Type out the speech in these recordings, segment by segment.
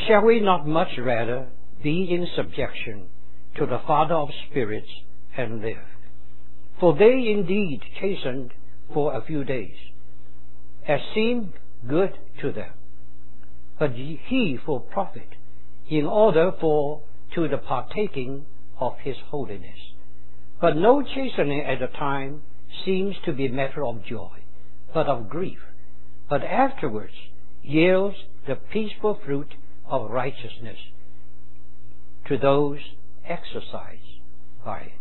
shall we not much rather be in subjection to the Father of spirits and live? For they indeed chastened for a few days, as seemed good to them, but he for profit, in order to the partaking of his holiness. But no chastening at the time seems to be matter of joy, but of grief, but afterwards yields the peaceful fruit of righteousness to those exercised by it.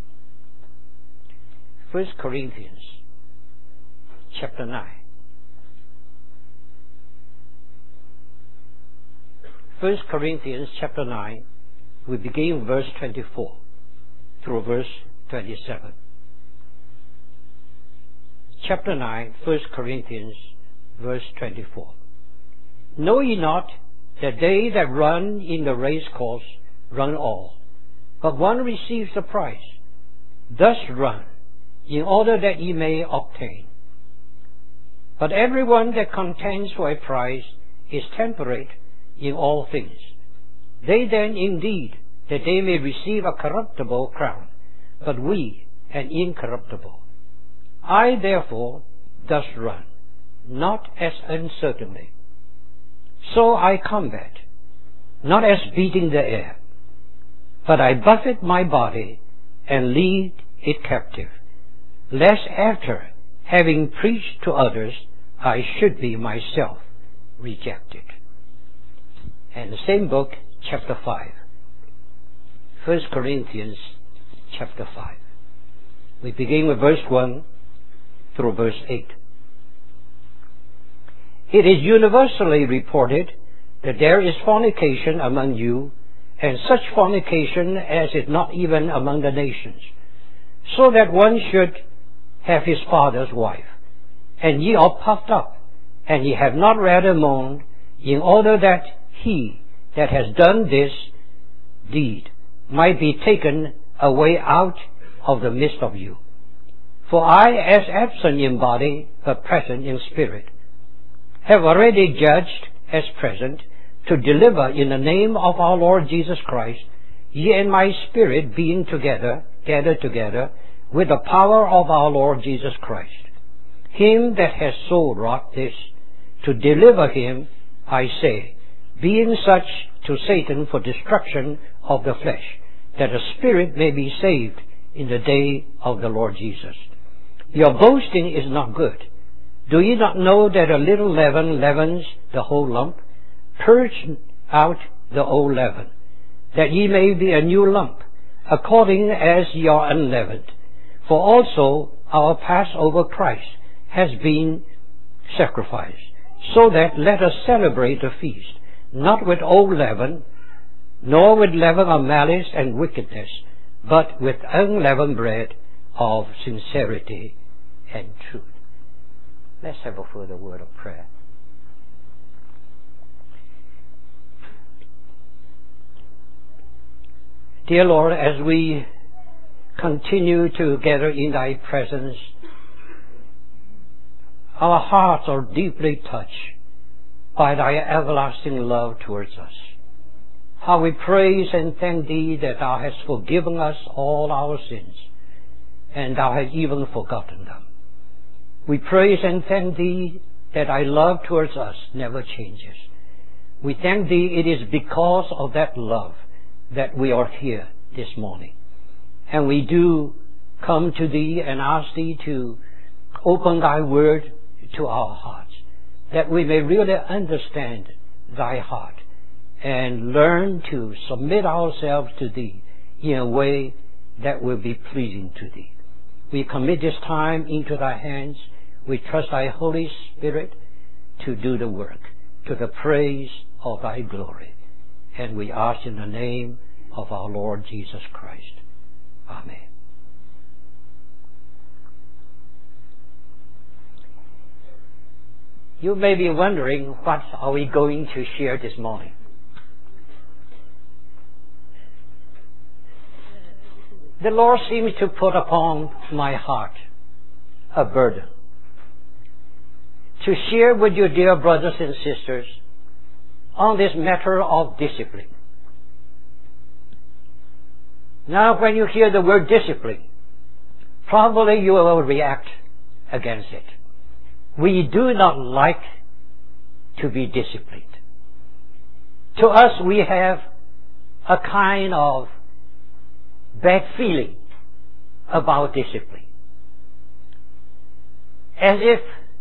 1 Corinthians chapter 9. 1 Corinthians chapter 9, we begin verse 24 through verse 27. Chapter 9, 1 Corinthians, verse 24. Know ye not that they that run in the race course run all, but one receives the prize? Thus run, in order that ye may obtain. But everyone that contends for a prize is temperate in all things. They then indeed, that they may receive a corruptible crown, but we an incorruptible. I therefore thus run, not as uncertainly. So I combat, not as beating the air, but I buffet my body and lead it captive, lest after having preached to others, I should be myself rejected. And the same book, chapter 5. 1 Corinthians chapter 5. We begin with verse 1 through verse 8. It is universally reported that there is fornication among you, and such fornication as is not even among the nations, so that one should have his father's wife. And ye are puffed up, and ye have not rather mourned, in order that he that has done this deed might be taken away out of the midst of you. For I, as absent in body, but present in spirit, have already judged as present to deliver in the name of our Lord Jesus Christ, ye and my spirit being gathered together with the power of our Lord Jesus Christ. Him that has so wrought this, to deliver him, I say, being such to Satan for destruction of the flesh, that the spirit may be saved in the day of the Lord Jesus. Your boasting is not good. Do ye not know that a little leaven leavens the whole lump? Purge out the old leaven, that ye may be a new lump, according as ye are unleavened. For also our Passover Christ has been sacrificed, so that let us celebrate the feast, not with old leaven, nor with leaven of malice and wickedness, but with unleavened bread of sincerity and truth. Let's have a further word of prayer. Dear Lord, as we continue to gather in Thy presence, our hearts are deeply touched by Thy everlasting love towards us. How we praise and thank Thee that Thou hast forgiven us all our sins, and Thou hast even forgotten them. We praise and thank Thee that Thy love towards us never changes. We thank Thee it is because of that love that we are here this morning. And we do come to Thee and ask Thee to open Thy Word to our hearts, that we may really understand Thy heart and learn to submit ourselves to Thee in a way that will be pleasing to Thee. We commit this time into Thy hands. We trust Thy Holy Spirit to do the work, to the praise of Thy glory. And we ask in the name of our Lord Jesus Christ. Amen. You may be wondering, what are we going to share this morning? The Lord seems to put upon my heart a burden to share with you, dear brothers and sisters, on this matter of discipline. Now, when you hear the word discipline, probably you will react against it. We do not like to be disciplined. To us, we have a kind of bad feeling about discipline, as if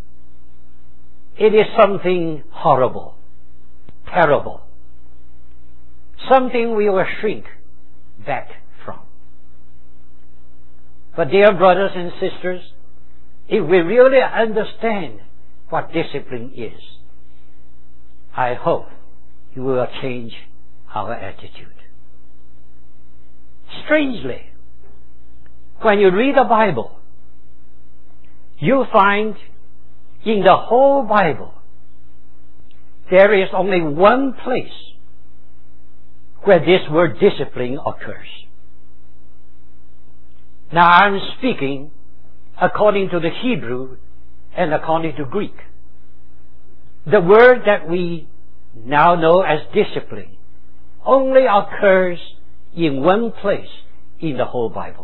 it is something horrible, terrible, something we will shrink back from. But dear brothers and sisters, if we really understand what discipline is, I hope you will change our attitude. Strangely, when you read the Bible, you find in the whole Bible there is only one place where this word discipline occurs. Now I'm speaking according to the Hebrew and according to Greek. The word that we now know as discipline only occurs in one place in the whole Bible.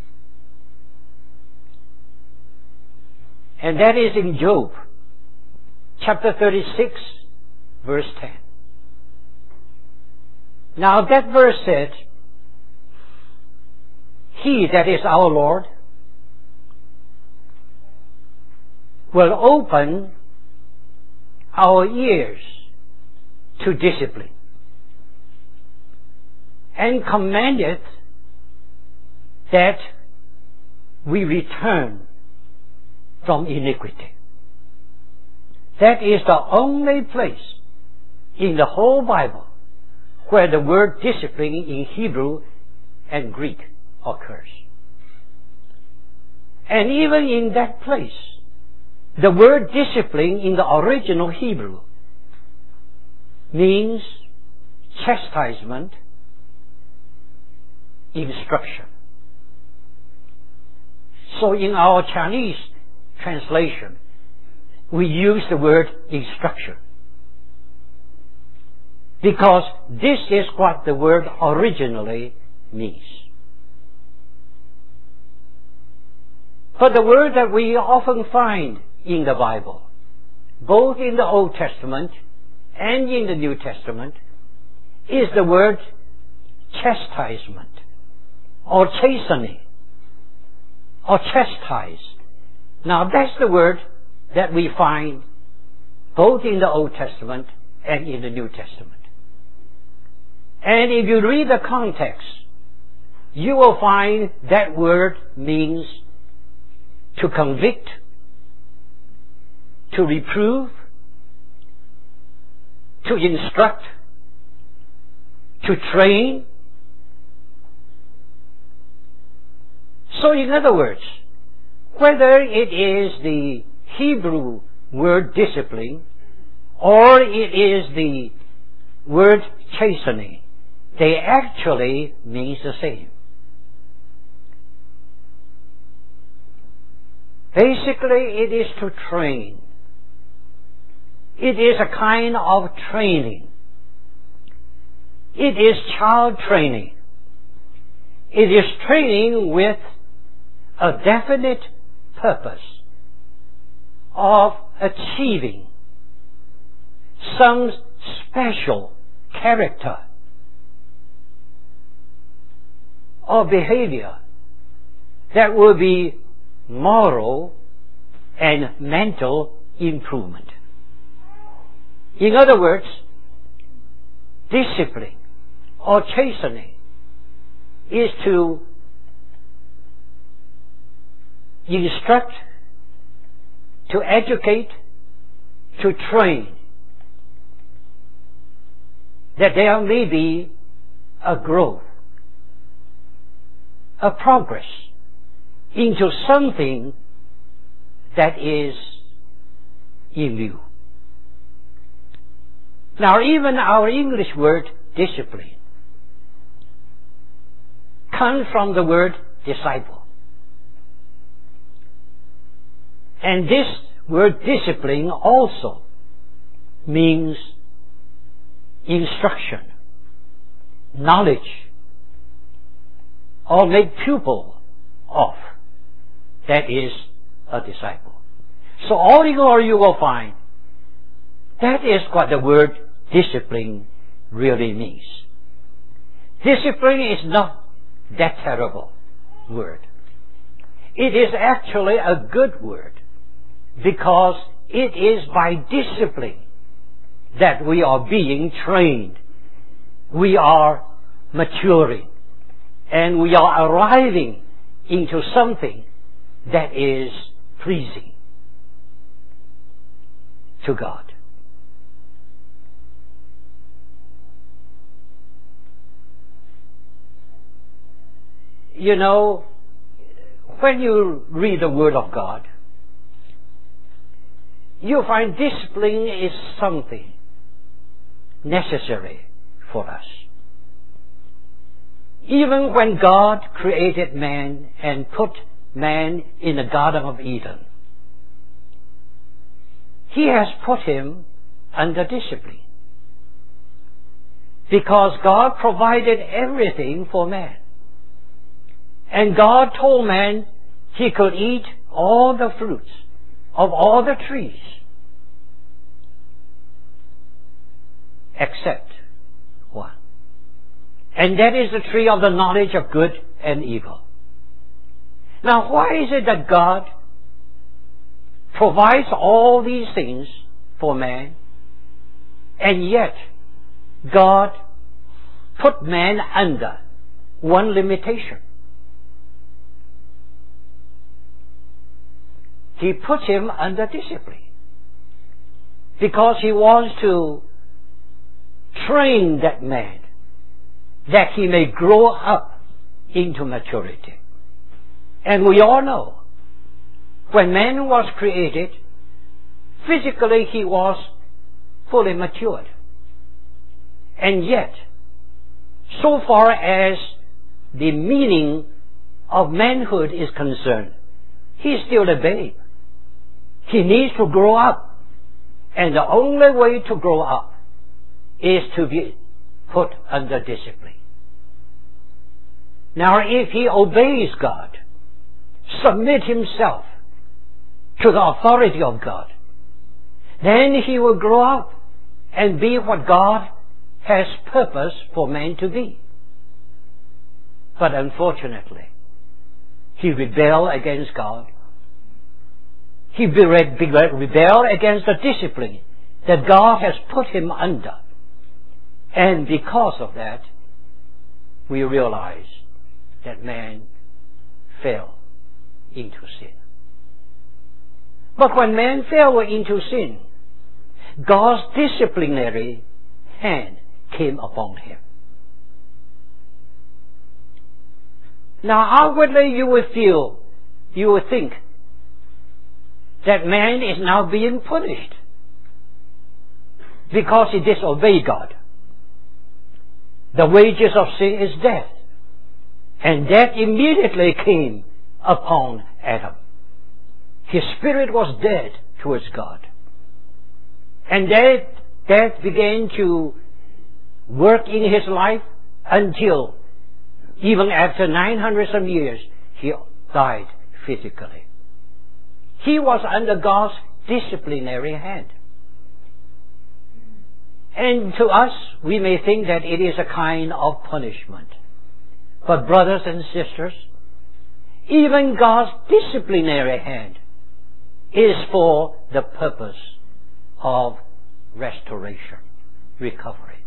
And that is in Job, chapter 36, verse 10. Now that verse said, He, that is our Lord, will open our ears to discipline and commandeth that we return from iniquity. That is the only place in the whole Bible where the word discipline in Hebrew and Greek occurs. And even in that place, the word discipline in the original Hebrew means chastisement, instruction. So in our Chinese translation, we use the word instruction, because this is what the word originally means. But the word that we often find in the Bible, both in the Old Testament and in the New Testament, is the word chastisement, or chastening, or chastise. Now that's the word that we find both in the Old Testament and in the New Testament. And if you read the context, you will find that word means to convict, to reprove, to instruct, to train. So in other words, whether it is the Hebrew word discipline or it is the word chastening, they actually mean the same. Basically, it is to train. It is a kind of training. It is child training. It is training with a definite purpose of achieving some special character or behavior that will be moral and mental improvement. In other words, discipline or chastening is to instruct, to educate, to train, that there may be a growth, a progress into something that is in view. Now, even our English word discipline comes from the word disciple. And this word discipline also means instruction, knowledge, or make pupil of. That is a disciple. So all in all, you will find that is what the word discipline really means. Discipline is not that terrible word. It is actually a good word, because it is by discipline that we are being trained, we are maturing, and we are arriving into something that is pleasing to God. You know, when you read the Word of God, you find discipline is something necessary for us. Even when God created man and put man in the Garden of Eden, He has put him under discipline, because God provided everything for man. And God told man he could eat all the fruits of all the trees except one. And that is the tree of the knowledge of good and evil. Now, why is it that God provides all these things for man, and yet God put man under one limitation? He put him under discipline because He wants to train that man that he may grow up into maturity. And we all know, when man was created, physically he was fully matured. And yet, so far as the meaning of manhood is concerned, he is still a babe. He needs to grow up. And the only way to grow up is to be put under discipline. Now, if he obeys God, submit himself to the authority of God, then he will grow up and be what God has purpose for man to be. But unfortunately, he rebelled against God. He rebelled against the discipline that God has put him under. And because of that, we realize that man fell into sin. But when man fell into sin, God's disciplinary hand came upon him. Now outwardly you will think that man is now being punished because he disobeyed God. The wages of sin is death. And death immediately came upon Adam. His spirit was dead towards God. And death began to work in his life until, even after 900 some years, he died physically. He was under God's disciplinary hand. And to us, we may think that it is a kind of punishment. But brothers and sisters, even God's disciplinary hand is for the purpose of restoration, recovery.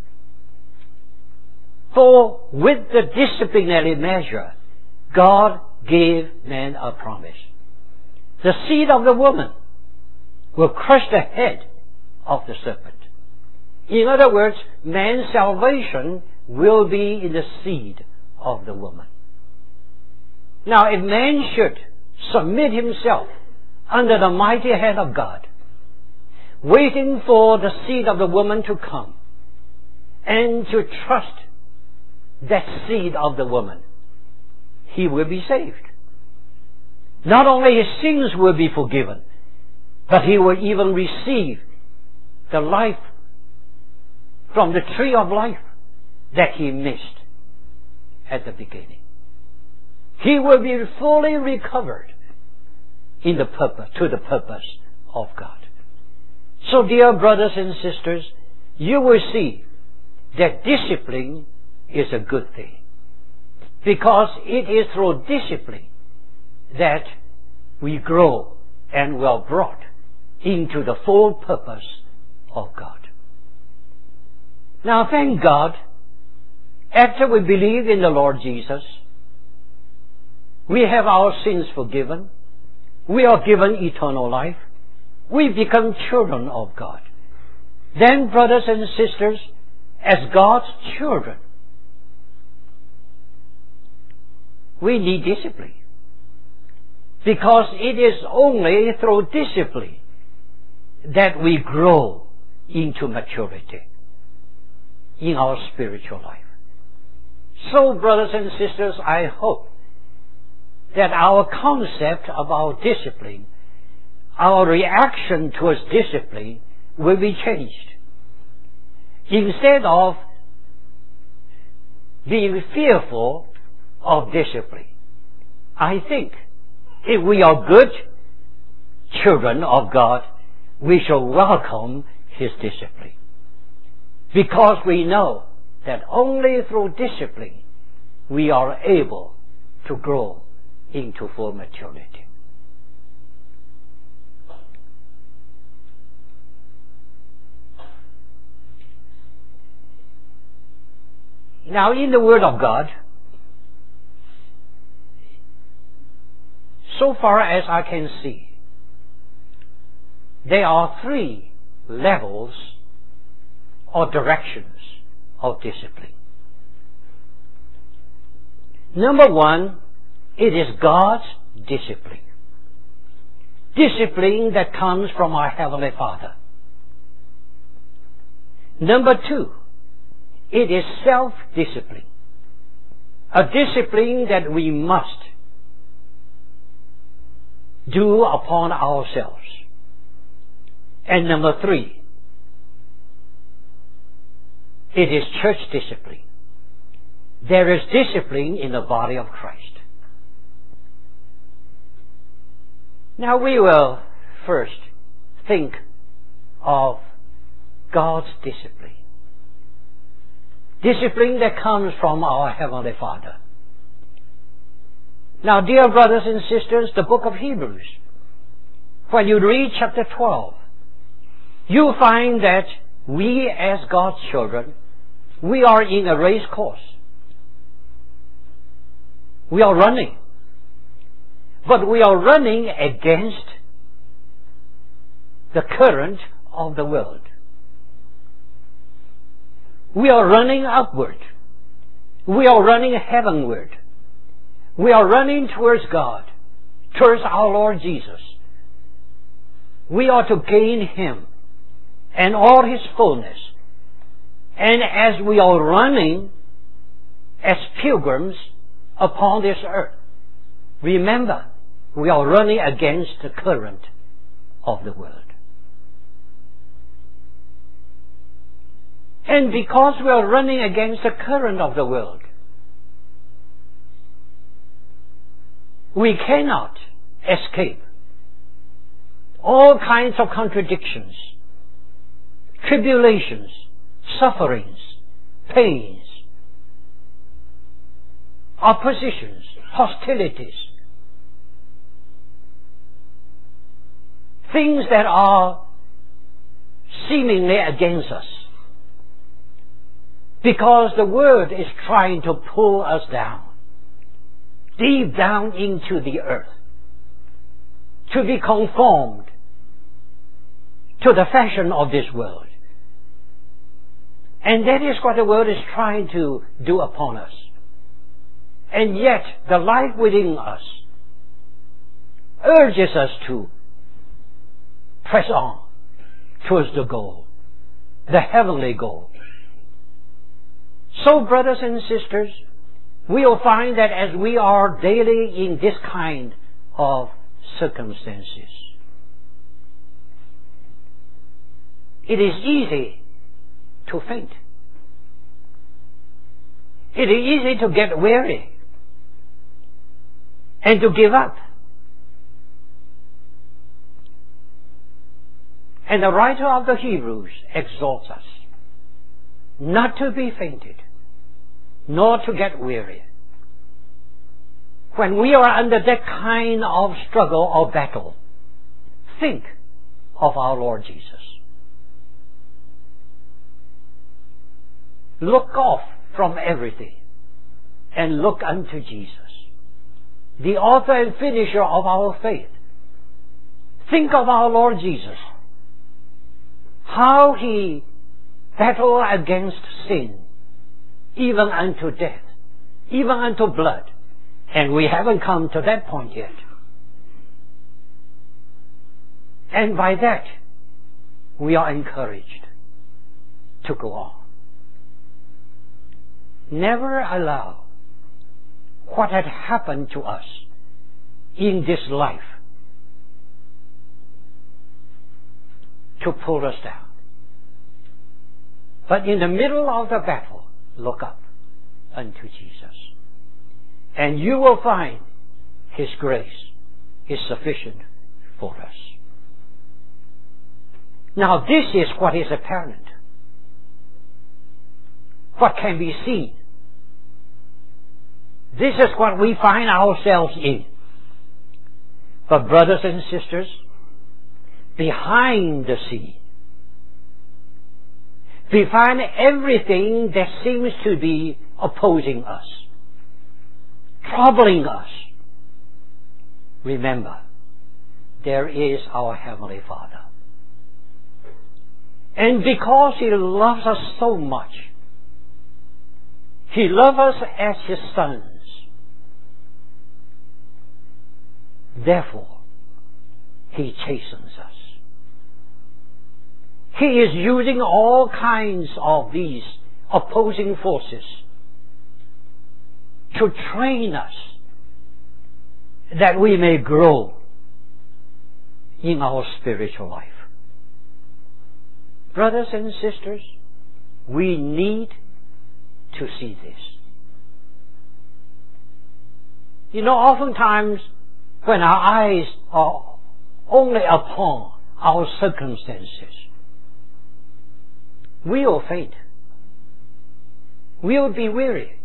For with the disciplinary measure, God gave man a promise. The seed of the woman will crush the head of the serpent. In other words, man's salvation will be in the seed of the woman. Now, if man should submit himself under the mighty hand of God, waiting for the seed of the woman to come, and to trust that seed of the woman, he will be saved. Not only his sins will be forgiven, but he will even receive the life from the tree of life that he missed at the beginning. He will be fully recovered to the purpose of God. So, dear brothers and sisters, you will see that discipline is a good thing, because it is through discipline that we grow and we are brought into the full purpose of God. Now, thank God, after we believe in the Lord Jesus, we have our sins forgiven, we are given eternal life, we become children of God. Then, brothers and sisters, as God's children, we need discipline. Because it is only through discipline that we grow into maturity in our spiritual life. So, brothers and sisters, I hope that our concept about discipline, our reaction towards discipline, will be changed. Instead of being fearful of discipline, I think if we are good children of God, we shall welcome His discipline. Because we know that only through discipline we are able to grow into full maturity. Now, in the Word of God, so far as I can see, there are 3 levels or directions of discipline. Number 1, it is God's discipline. Discipline that comes from our Heavenly Father. Number 2, it is self-discipline. A discipline that we must do upon ourselves. And number 3, it is church discipline. There is discipline in the body of Christ. Now we will first think of God's discipline. Discipline that comes from our Heavenly Father. Now, dear brothers and sisters, the book of Hebrews, when you read chapter 12, you find that we as God's children, we are in a race course. We are running. But we are running against the current of the world. We are running upward. We are running heavenward. We are running towards God, towards our Lord Jesus. We are to gain Him and all His fullness. And as we are running as pilgrims upon this earth, remember, we are running against the current of the world. And because we are running against the current of the world, we cannot escape all kinds of contradictions, tribulations, sufferings, pains, oppositions, hostilities, things that are seemingly against us. Because the world is trying to pull us down, deep down into the earth, to be conformed to the fashion of this world. And that is what the world is trying to do upon us. And yet, the life within us urges us to press on towards the goal, the heavenly goal. So, brothers and sisters, we will find that as we are daily in this kind of circumstances, it is easy to faint. It is easy to get weary and to give up. And the writer of the Hebrews exhorts us not to be fainted, nor to get weary. When we are under that kind of struggle or battle, think of our Lord Jesus. Look off from everything and look unto Jesus, the author and finisher of our faith. Think of our Lord Jesus, how He battled against sin, even unto death, even unto blood. And we haven't come to that point yet. And by that, we are encouraged to go on. Never allow what had happened to us in this life to pull us down. But in the middle of the battle, look up unto Jesus. And you will find His grace is sufficient for us. Now this is what is apparent. What can be seen. This is what we find ourselves in. But brothers and sisters, behind the scene, behind everything that seems to be opposing us, troubling us, remember, there is our Heavenly Father. And because He loves us so much, He loves us as His sons. Therefore, He chastens us. He is using all kinds of these opposing forces to train us that we may grow in our spiritual life. Brothers and sisters, we need to see this. You know, oftentimes when our eyes are only upon our circumstances, we will faint. We will be weary.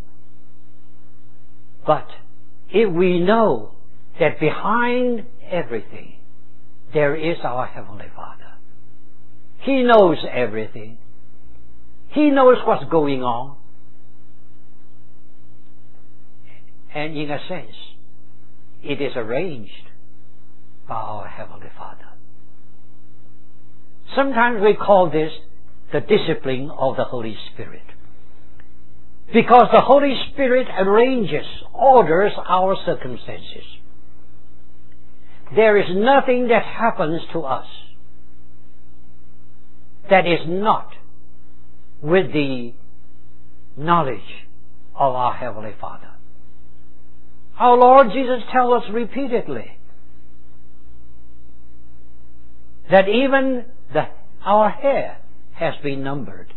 But if we know that behind everything there is our Heavenly Father, He knows everything. He knows what's going on. And in a sense, it is arranged by our Heavenly Father. Sometimes we call this the discipline of the Holy Spirit. Because the Holy Spirit arranges, orders our circumstances. There is nothing that happens to us that is not with the knowledge of our Heavenly Father. Our Lord Jesus tells us repeatedly that even our hair has been numbered.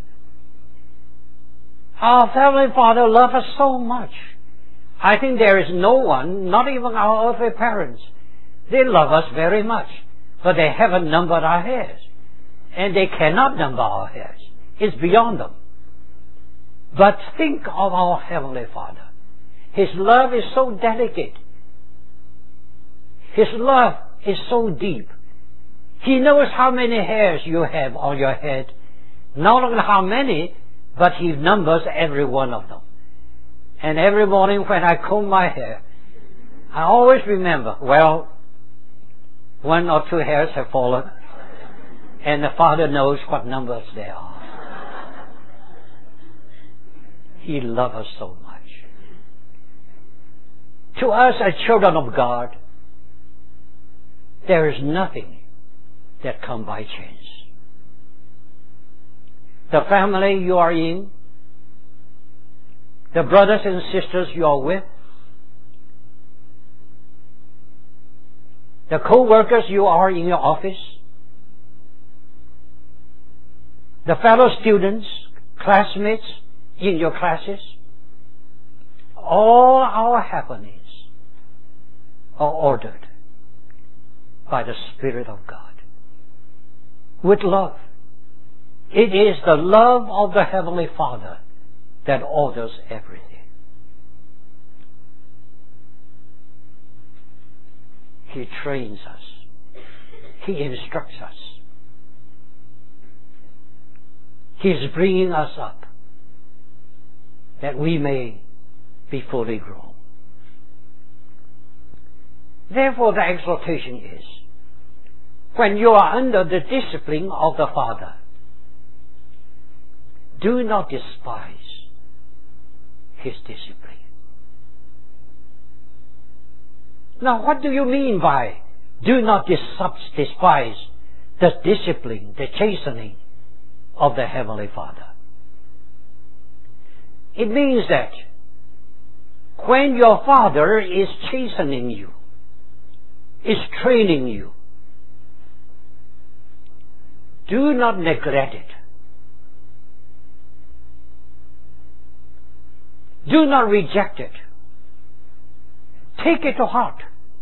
Our Heavenly Father loves us so much. I think there is no one, not even our earthly parents, they love us very much, but they haven't numbered our hairs. And they cannot number our hairs. It's beyond them. But think of our Heavenly Father. His love is so delicate. His love is so deep. He knows how many hairs you have on your head. Not only how many, but He numbers every one of them. And every morning when I comb my hair, I always remember, well, 1 or 2 hairs have fallen, and the Father knows what numbers they are. He loves us so much. To us as children of God, there is nothing that comes by chance. The family you are in, the brothers and sisters you are with, the co-workers you are in your office, the fellow students, classmates in your classes, all our happenings are ordered by the Spirit of God with love. It is the love of the Heavenly Father that orders everything. He trains us. He instructs us. He is bringing us up that we may be fully grown. Therefore, the exhortation is, when you are under the discipline of the Father, do not despise His discipline. Now, what do you mean by do not despise the discipline, the chastening of the Heavenly Father? It means that when your Father is chastening you, is training you, do not neglect it. Do not reject it. Take it to heart.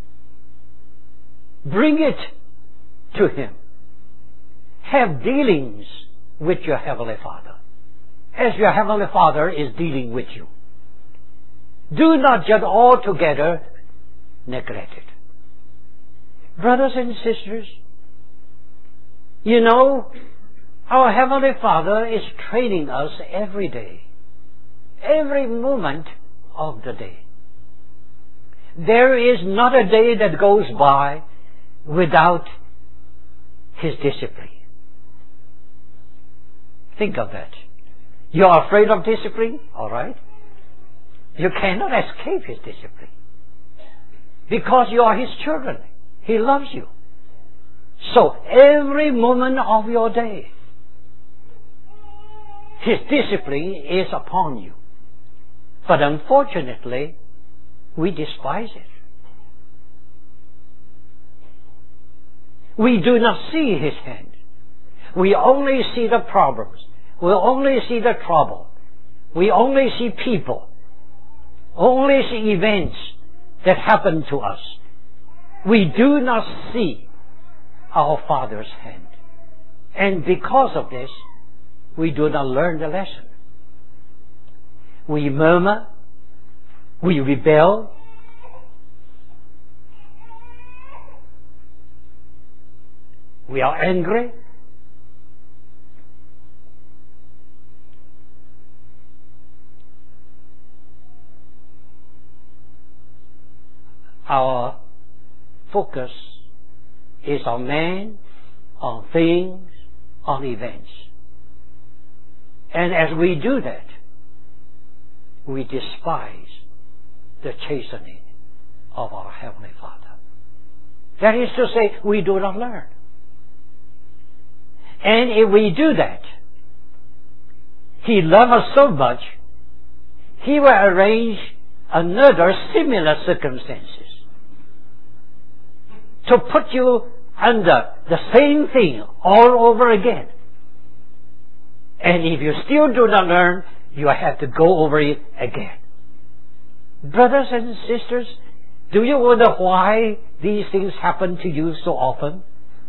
Bring it to Him. Have dealings with your Heavenly Father, as your Heavenly Father is dealing with you. Do not just altogether neglect it. Brothers and sisters, you know, our Heavenly Father is training us every day, every moment of the day. There is not a day that goes by without His discipline. Think of that. You are afraid of discipline? All right. You cannot escape His discipline, because you are His children. He loves you. So every moment of your day, His discipline is upon you. But unfortunately, we despise it. We do not see His hand. We only see the problems. We only see the trouble. We only see people. Only see events that happen to us. We do not see our Father's hand. And because of this, we do not learn the lesson. We murmur. We rebel. We are angry. Our focus is on man, on things, on events. And as we do that, we despise the chastening of our Heavenly Father. That is to say, we do not learn. And if we do that, He loves us so much, He will arrange another similar circumstances to put you under the same thing all over again. And if you still do not learn, you have to go over it again. Brothers and sisters, do you wonder why these things happen to you so often?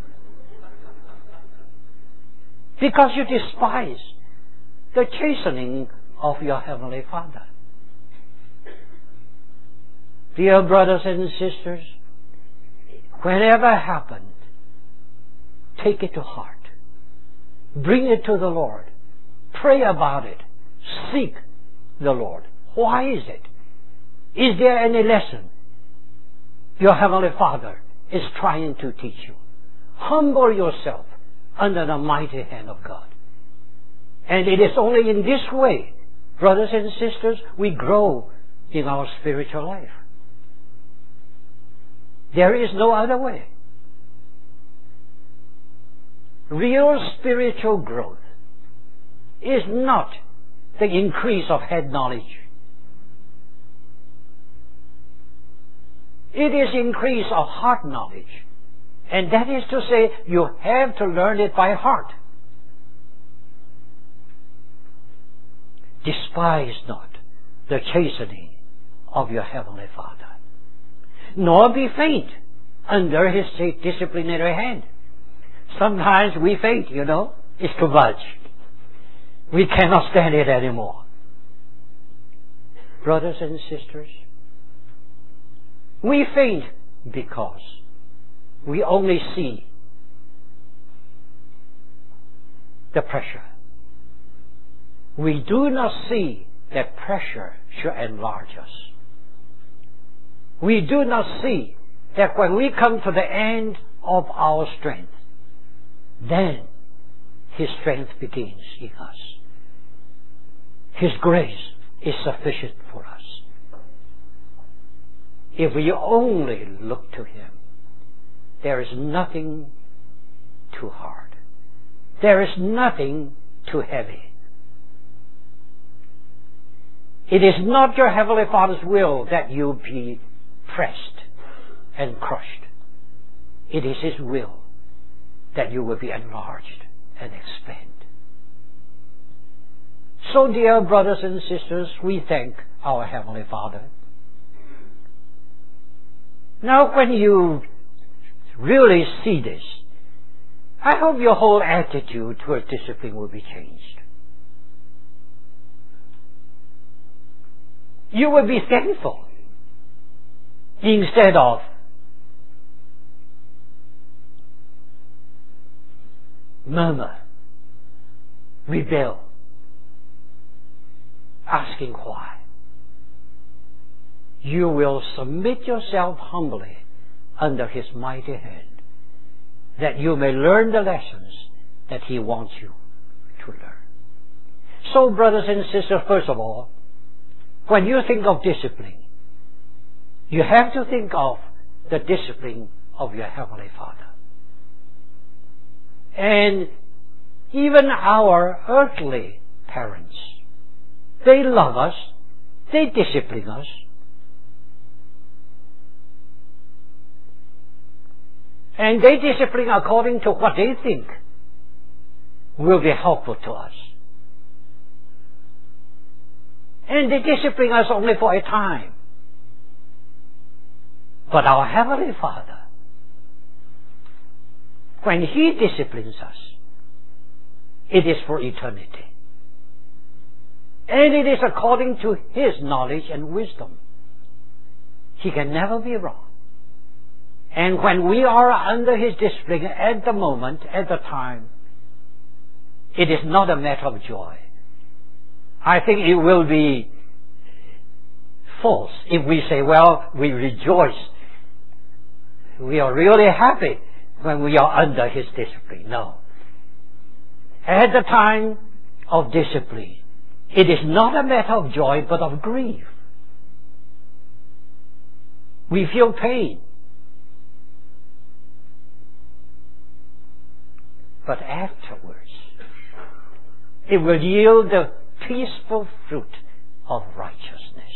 Because you despise the chastening of your Heavenly Father. Dear brothers and sisters, whenever happened, take it to heart. Bring it to the Lord. Pray about it. Seek the Lord. Why is it? Is there any lesson your Heavenly Father is trying to teach you? Humble yourself under the mighty hand of God. And it is only in this way, brothers and sisters, we grow in our spiritual life. There is no other way. Real spiritual growth is not the increase of head knowledge. It is increase of heart knowledge. And that is to say, you have to learn it by heart. Despise not the chastening of your Heavenly Father. Nor be faint under His disciplinary hand. Sometimes we faint, It's too much. We cannot stand it anymore. Brothers and sisters, we faint because we only see the pressure. We do not see that pressure should enlarge us. We do not see that when we come to the end of our strength, then His strength begins in us. His grace is sufficient for us. If we only look to Him, there is nothing too hard. There is nothing too heavy. It is not your Heavenly Father's will that you be pressed and crushed. It is His will that you will be enlarged and expand. So, dear brothers and sisters, we thank our Heavenly Father. Now, when you really see this, I hope your whole attitude toward discipline will be changed. You will be thankful instead of murmur, rebel, asking why. You will submit yourself humbly under His mighty hand, that you may learn the lessons that He wants you to learn. So, brothers and sisters, first of all, when you think of discipline, you have to think of the discipline of your Heavenly Father. And even our earthly parents, they love us, they discipline us. And they discipline according to what they think will be helpful to us. And they discipline us only for a time. But our Heavenly Father, when He disciplines us, it is for eternity. And it is according to His knowledge and wisdom. He can never be wrong. And when we are under His discipline at the moment, at the time, it is not a matter of joy. I think it will be false if we say, well, we rejoice. We are really happy when we are under His discipline. No. At the time of discipline, it is not a matter of joy, but of grief. We feel pain. But afterwards, it will yield the peaceful fruit of righteousness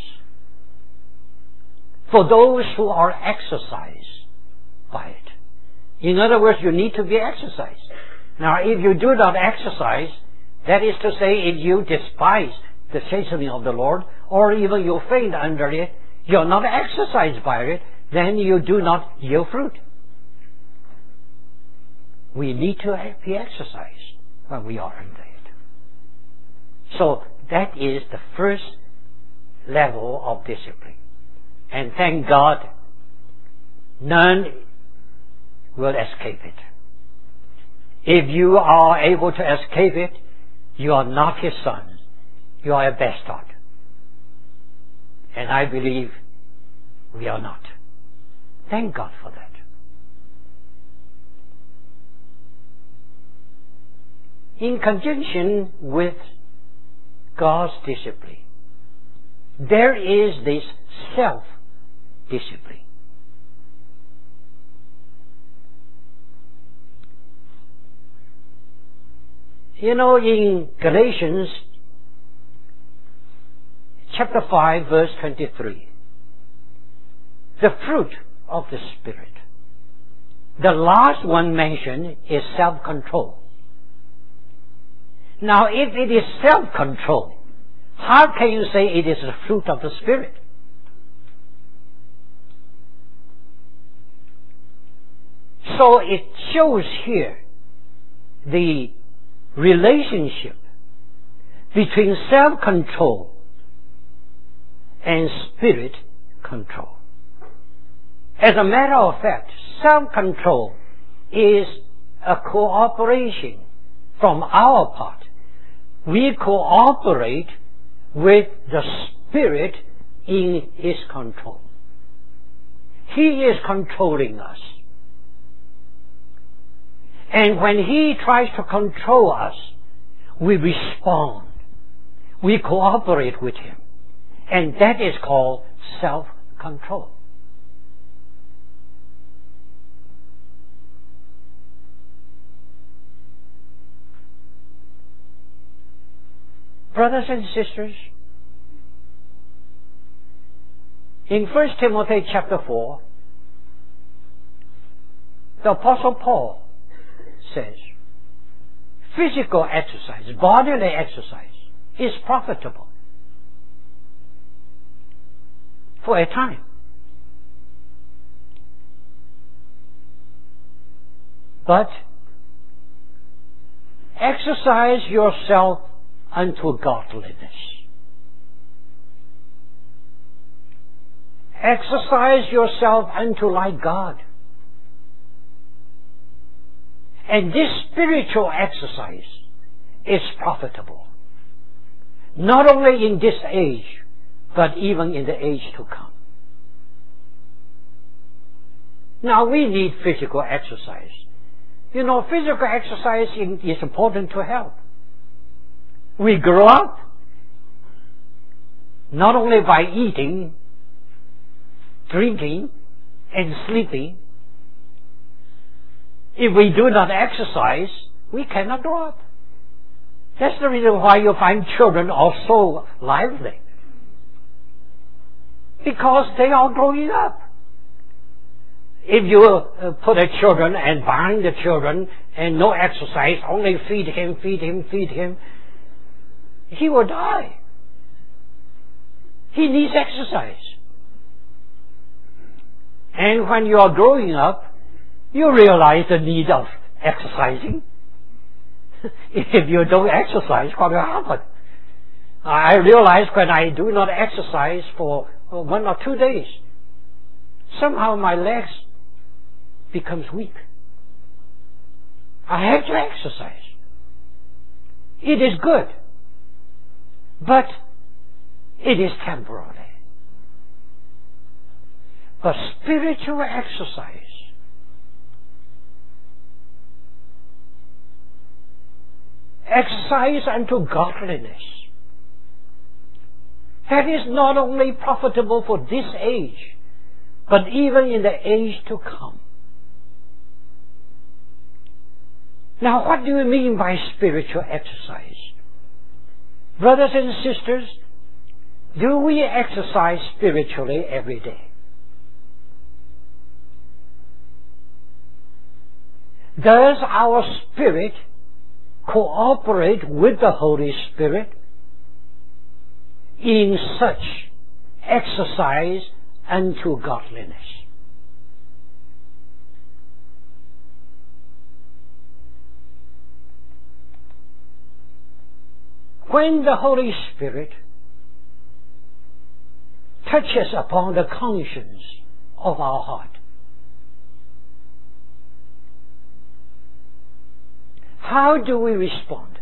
for those who are exercised by it. In other words, you need to be exercised. Now, if you do not exercise, that is to say, if you despise the chastening of the Lord, or even you faint under it, you are not exercised by it, then you do not yield fruit. We need to be exercised when we are under it. So that is the first level of discipline. And thank God, none will escape it. If you are able to escape it, you are not His son. You are a bastard. And I believe we are not. Thank God for that. In conjunction with God's discipline, there is this self-discipline. In Galatians chapter 5, verse 23, the fruit of the Spirit, the last one mentioned is self-control. Now, if it is self-control, how can you say it is the fruit of the Spirit? So it shows here the relationship between self-control and spirit control. As a matter of fact, self-control is a cooperation from our part. We cooperate with the Spirit in His control. He is controlling us. And when He tries to control us, we respond. We cooperate with Him. And that is called self-control. Brothers and sisters, in 1 Timothy chapter 4, the Apostle Paul says, physical exercise, bodily exercise, is profitable for a time. But exercise yourself unto godliness. Exercise yourself unto like God. And this spiritual exercise is profitable. Not only in this age, but even in the age to come. Now we need physical exercise. You know, physical exercise is important to health. We grow up not only by eating, drinking, and sleeping. If we do not exercise, we cannot grow up. That's the reason why you find children are so lively. Because they are growing up. If you put a children and bind the children and no exercise, only feed him, he will die. He needs exercise. And when you are growing up, you realize the need of exercising. If you don't exercise, what will happen? I realize when I do not exercise for 1 or 2 days, somehow my legs becomes weak. I have to exercise. It is good, but it is temporary. But spiritual exercise unto godliness, that is not only profitable for this age, but even in the age to come. Now, what do you mean by spiritual exercise? Brothers and sisters, do we exercise spiritually every day? Does our spirit cooperate with the Holy Spirit in such exercise unto godliness? When the Holy Spirit touches upon the conscience of our heart, how do we respond?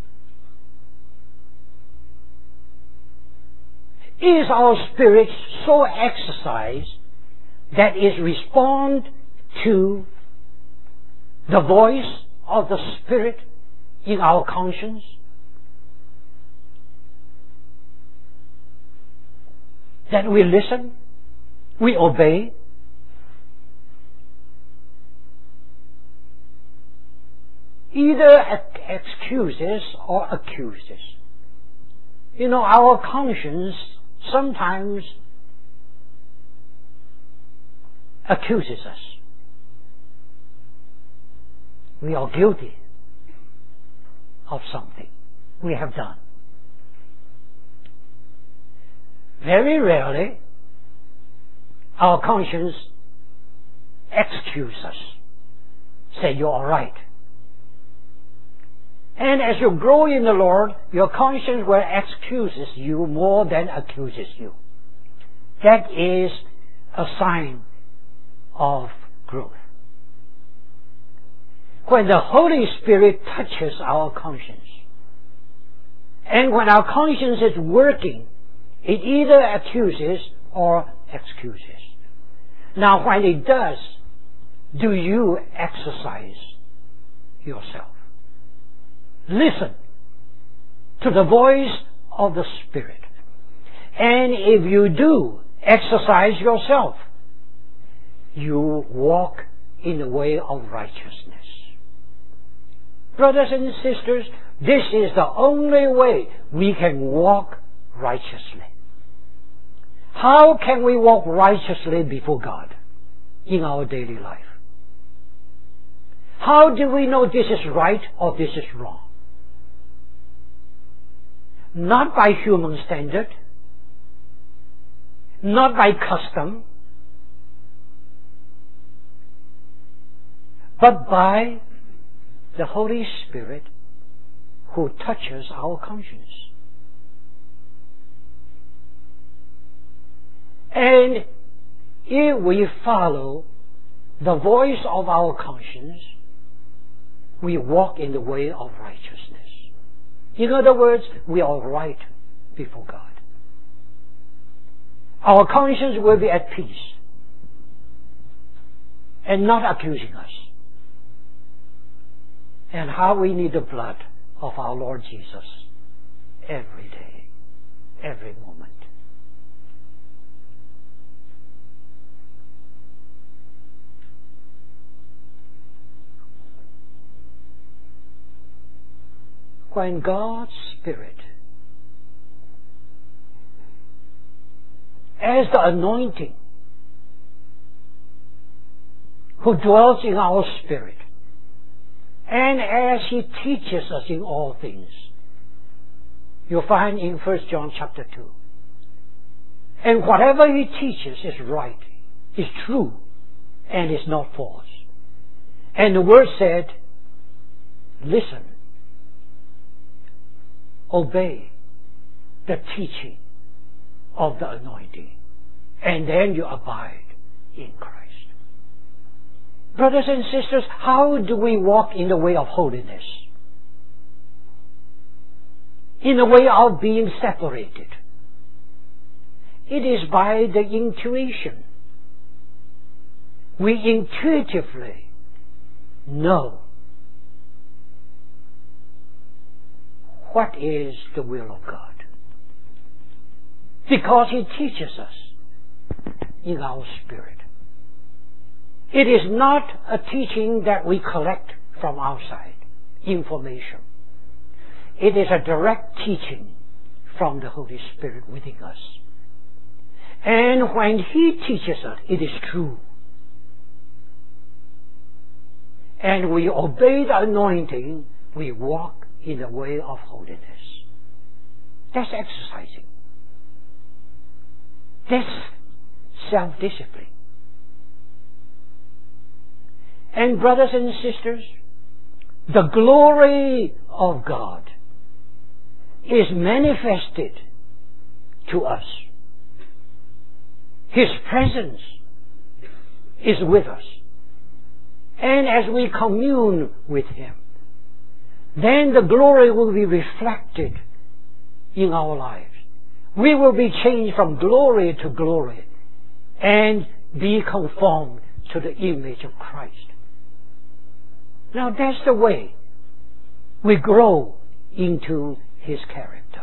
Is our spirit so exercised that it responds to the voice of the Spirit in our conscience? That we listen, we obey? Either excuses or accuses. You know, our conscience sometimes accuses us. We are guilty of something we have done. Very rarely our conscience excuses us. say you're all right. And as you grow in the Lord, your conscience will excuses you more than accuses you. That is a sign of growth. When the Holy Spirit touches our conscience, and when our conscience is working, it either accuses or excuses. Now, when it does, do you exercise yourself? Listen to the voice of the Spirit. And if you do exercise yourself, you walk in the way of righteousness. Brothers and sisters, this is the only way we can walk righteously. How can we walk righteously before God in our daily life? How do we know this is right or this is wrong? Not by human standard, not by custom, but by the Holy Spirit who touches our conscience. And if we follow the voice of our conscience, we walk in the way of righteousness. In other words, we are right before God. Our conscience will be at peace and not accusing us. And how we need the blood of our Lord Jesus every day, every moment. When God's Spirit, as the anointing who dwells in our spirit, and as He teaches us in all things, you'll find in 1 John chapter 2. And whatever He teaches is right, is true, and is not false. And the Word said, listen, obey the teaching of the anointing, and then you abide in Christ. Brothers and sisters, how do we walk in the way of holiness? In the way of being separated. It is by the intuition. We intuitively know what is the will of God, because He teaches us in our spirit. It is not a teaching that we collect from outside, information. It is a direct teaching from the Holy Spirit within us. And when He teaches us, it is true. And we obey the anointing, we walk in the way of holiness. That's exercising. That's self-discipline. And brothers and sisters, the glory of God is manifested to us. His presence is with us. And as we commune with Him, then the glory will be reflected in our lives. We will be changed from glory to glory and be conformed to the image of Christ. Now that's the way we grow into His character.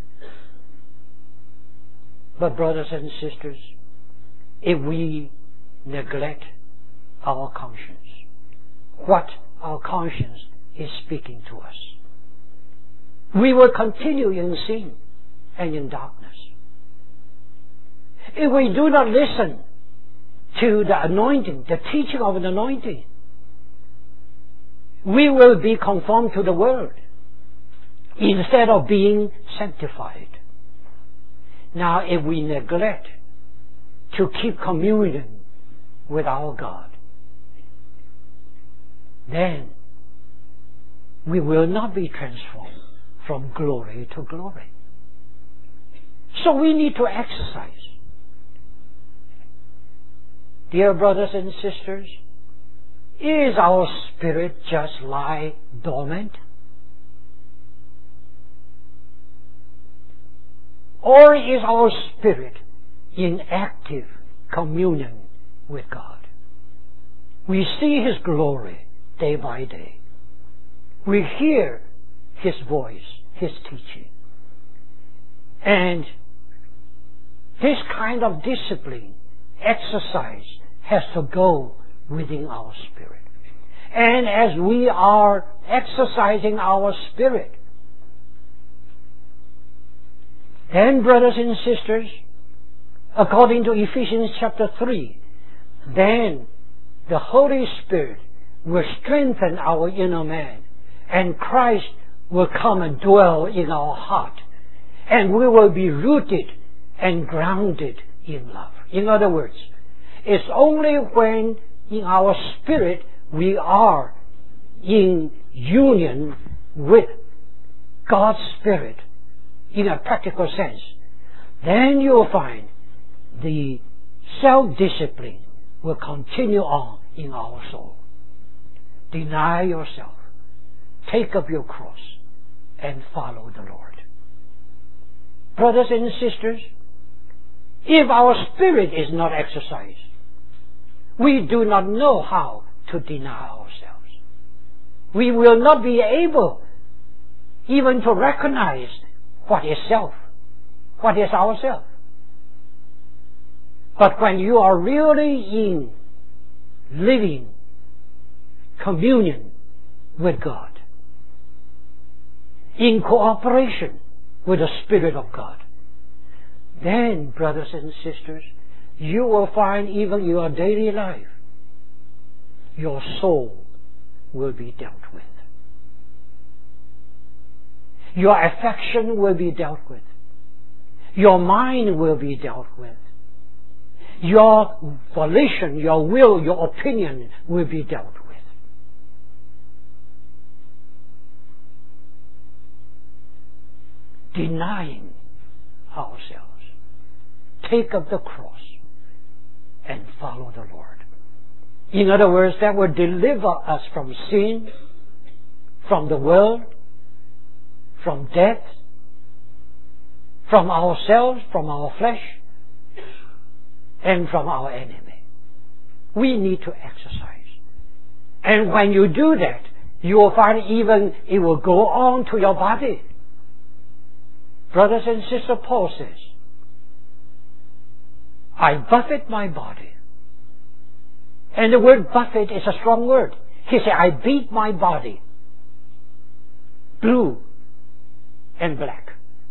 But brothers and sisters, if we neglect our conscience, what our conscience is speaking to us, we will continue in sin and in darkness. If we do not listen to the anointing, the teaching of an anointing, we will be conformed to the world instead of being sanctified. Now, if we neglect to keep communion with our God, then we will not be transformed from glory to glory. So we need to exercise. Dear brothers and sisters, is our spirit just lie dormant? Or is our spirit in active communion with God? We see His glory day by day. We hear His voice, His teaching. And this kind of discipline, exercise, has to go within our spirit. And as we are exercising our spirit, then, brothers and sisters, according to Ephesians chapter 3, then the Holy Spirit will strengthen our inner man, and Christ will come and dwell in our heart, and we will be rooted and grounded in love. In other words, it's only when in our spirit we are in union with God's Spirit in a practical sense, then you'll find the self-discipline will continue on in our soul. Deny yourself, take up your cross, and follow the Lord. Brothers and sisters, if our spirit is not exercised, we do not know how to deny ourselves. We will not be able even to recognize what is self, what is ourself. But when you are really in living communion with God, in cooperation with the Spirit of God, then, brothers and sisters, you will find even in your daily life, your soul will be dealt with. Your affection will be dealt with. Your mind will be dealt with. Your volition, your will, your opinion will be dealt with. Denying ourselves. Take up the cross and follow the Lord. In other words, that will deliver us from sin, from the world, from death, from ourselves, from our flesh, and from our enemy. We need to exercise. And when you do that, you will find even it will go on to your body. Brothers and sisters, Paul says, I buffet my body. And the word buffet is a strong word. He said, I beat my body blue and black.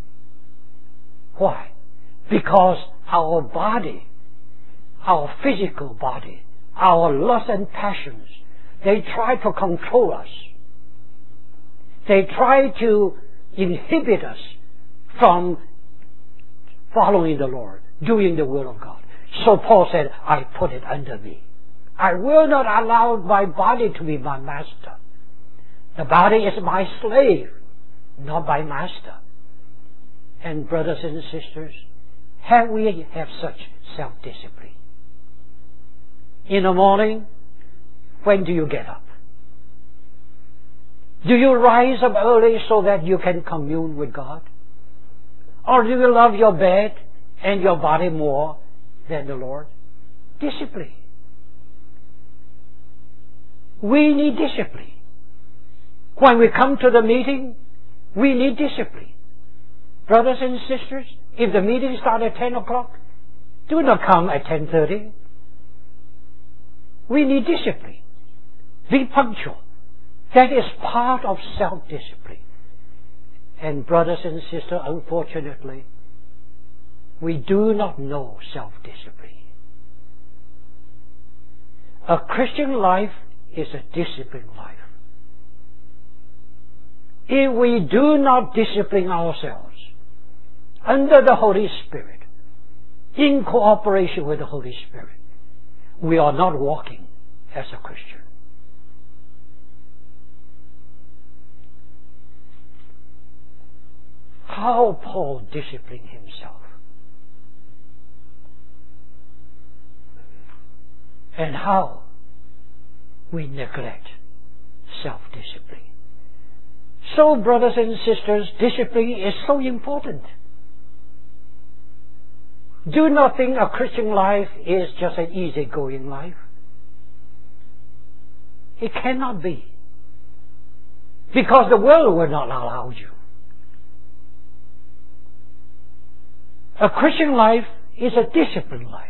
Why? Because our body, our physical body, our lusts and passions, they try to control us. They try to inhibit us from following the Lord, doing the will of God. So Paul said, I put it under me. I will not allow my body to be my master. The body is my slave, not my master. And brothers and sisters, we have such self-discipline? In the morning, when do you get up? Do you rise up early so that you can commune with God? Or do you love your bed and your body more than the Lord? Discipline. We need discipline. When we come to the meeting, we need discipline. Brothers and sisters, if the meeting starts at 10 o'clock, do not come at 10:30. We need discipline. Be punctual. That is part of self-discipline. And brothers and sisters, unfortunately, we do not know self-discipline. A Christian life is a disciplined life. If we do not discipline ourselves under the Holy Spirit, in cooperation with the Holy Spirit, we are not walking as a Christian. how Paul disciplined himself. And how we neglect self-discipline. So, brothers and sisters, discipline is so important. Do not think a Christian life is just an easygoing life. It cannot be. Because the world will not allow you. A Christian life is a disciplined life.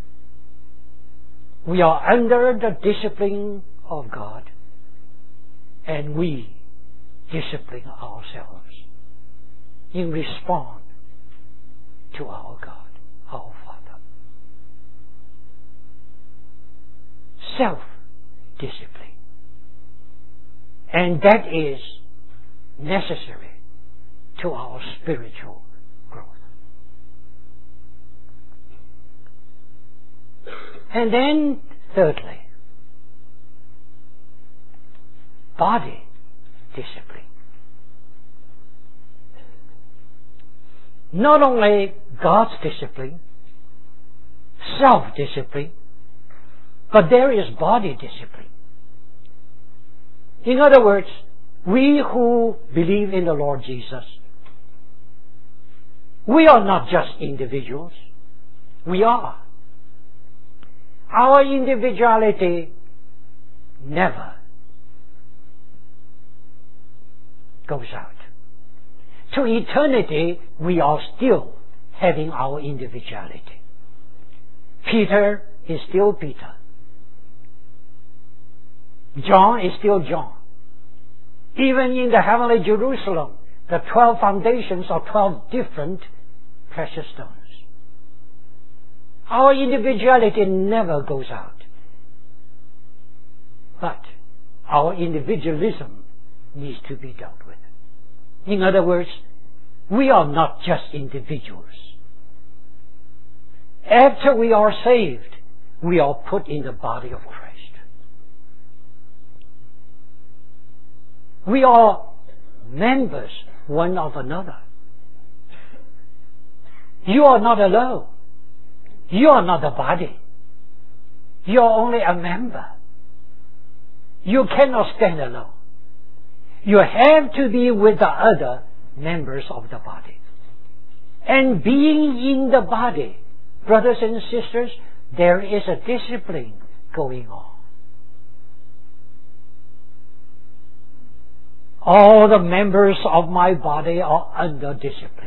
We are under the discipline of God, and we discipline ourselves in response to our God, our Father. Self-discipline. And that is necessary to our spiritual growth. And then, thirdly, body discipline. Not only God's discipline, self-discipline, but there is body discipline. In other words, we who believe in the Lord Jesus, we are not just individuals. We are. Our individuality never goes out. To eternity, we are still having our individuality. Peter is still Peter. John is still John. Even in the heavenly Jerusalem, the 12 foundations are 12 different precious stones. Our individuality never goes out. But our individualism needs to be dealt with. In other words, we are not just individuals. After we are saved, we are put in the body of Christ. We are members one of another. You are not alone. You are not a body. You are only a member. You cannot stand alone. You have to be with the other members of the body. And being in the body, brothers and sisters, there is a discipline going on. All the members of my body are under discipline.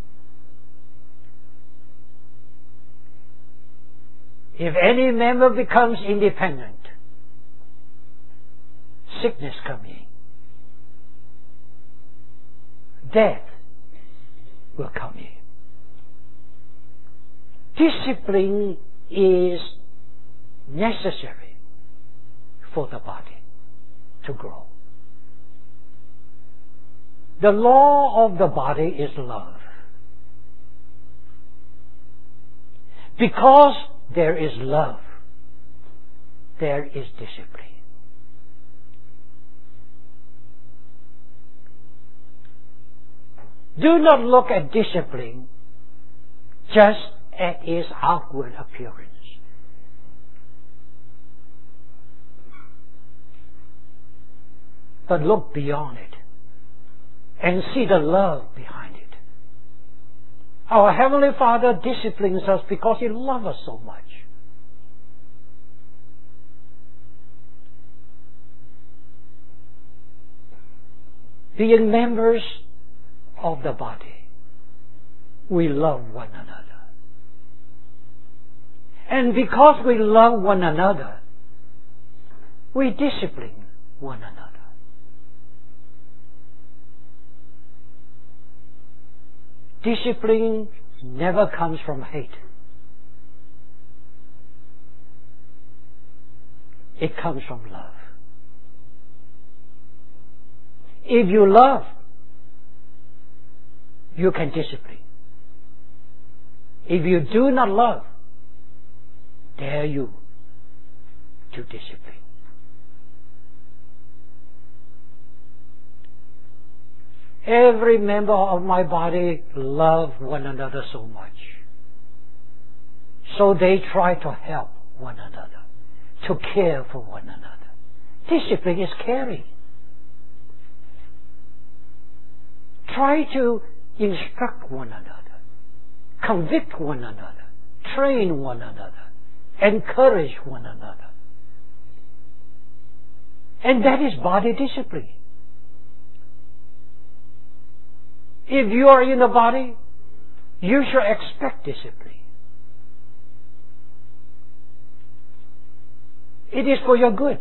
If any member becomes independent, sickness comes in. Death will come in. Discipline is necessary for the body to grow. The law of the body is love. Because there is love, there is discipline. Do not look at discipline just at its outward appearance. But look beyond it and see the love behind it. Our Heavenly Father disciplines us because He loves us so much. Being members of the body, we love one another. And because we love one another, we discipline one another. Discipline never comes from hate. It comes from love. If you love, you can discipline. If you do not love, dare you to discipline. every member of my body love one another so much. So they try to help one another, to care for one another. Discipline is caring. Try to instruct one another, convict one another, train one another, encourage one another. And that is body discipline. If you are in the body, you should expect discipline. It is for your good.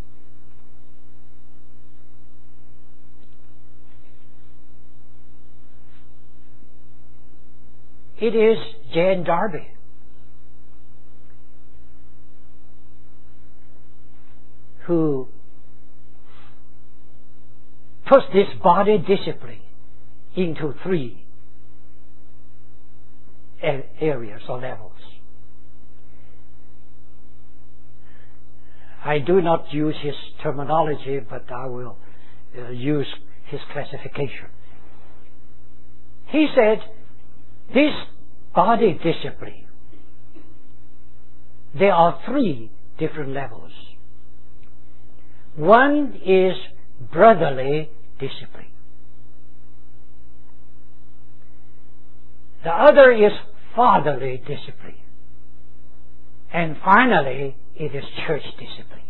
It is Jane Darby who puts this body discipline into 3 areas or levels. I do not use his terminology, but I will use his classification. He said, this body discipline, there are 3 different levels. One is brotherly discipline. The other is fatherly discipline. And finally, it is church discipline.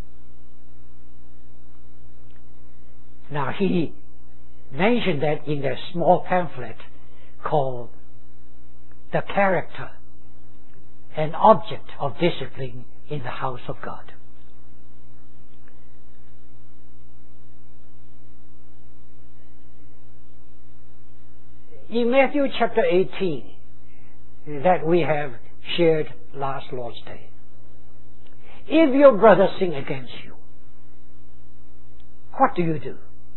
Now, he mentioned that in a small pamphlet called The Character and Object of Discipline in the House of God. In Matthew chapter 18, that we have shared last Lord's Day, if your brother sin against you, what do you do?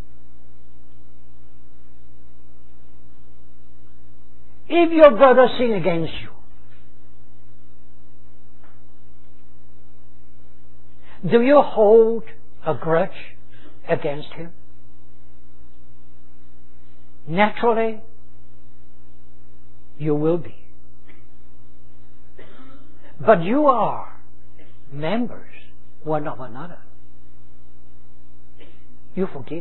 If your brother sin against you, do you hold a grudge against him? Naturally, you will be. But you are members one of another. You forgive.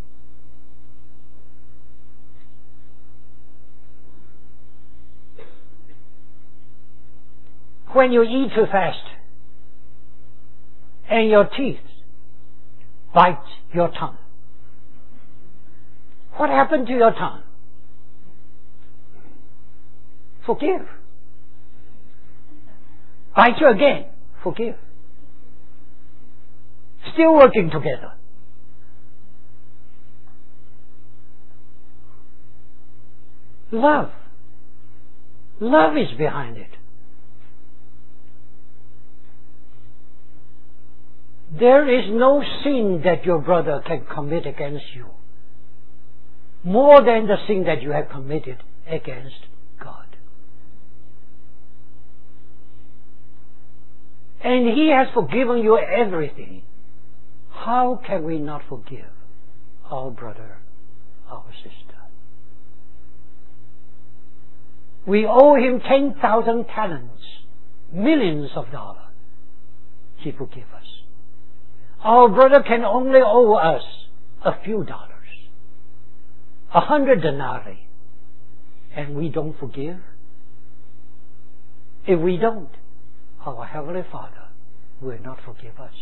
When you eat too fast and your teeth bite your tongue, what happened to your tongue? Forgive. Bite you again. Forgive. Still working together. Love. Love is behind it. There is no sin that your brother can commit against you more than the sin that you have committed against God. And He has forgiven you everything. How can we not forgive our brother, our sister? We owe him 10,000 talents, millions of dollars. He forgives us. Our brother can only owe us a few dollars, 100 denarii, and we don't forgive. If we don't, our Heavenly Father will not forgive us.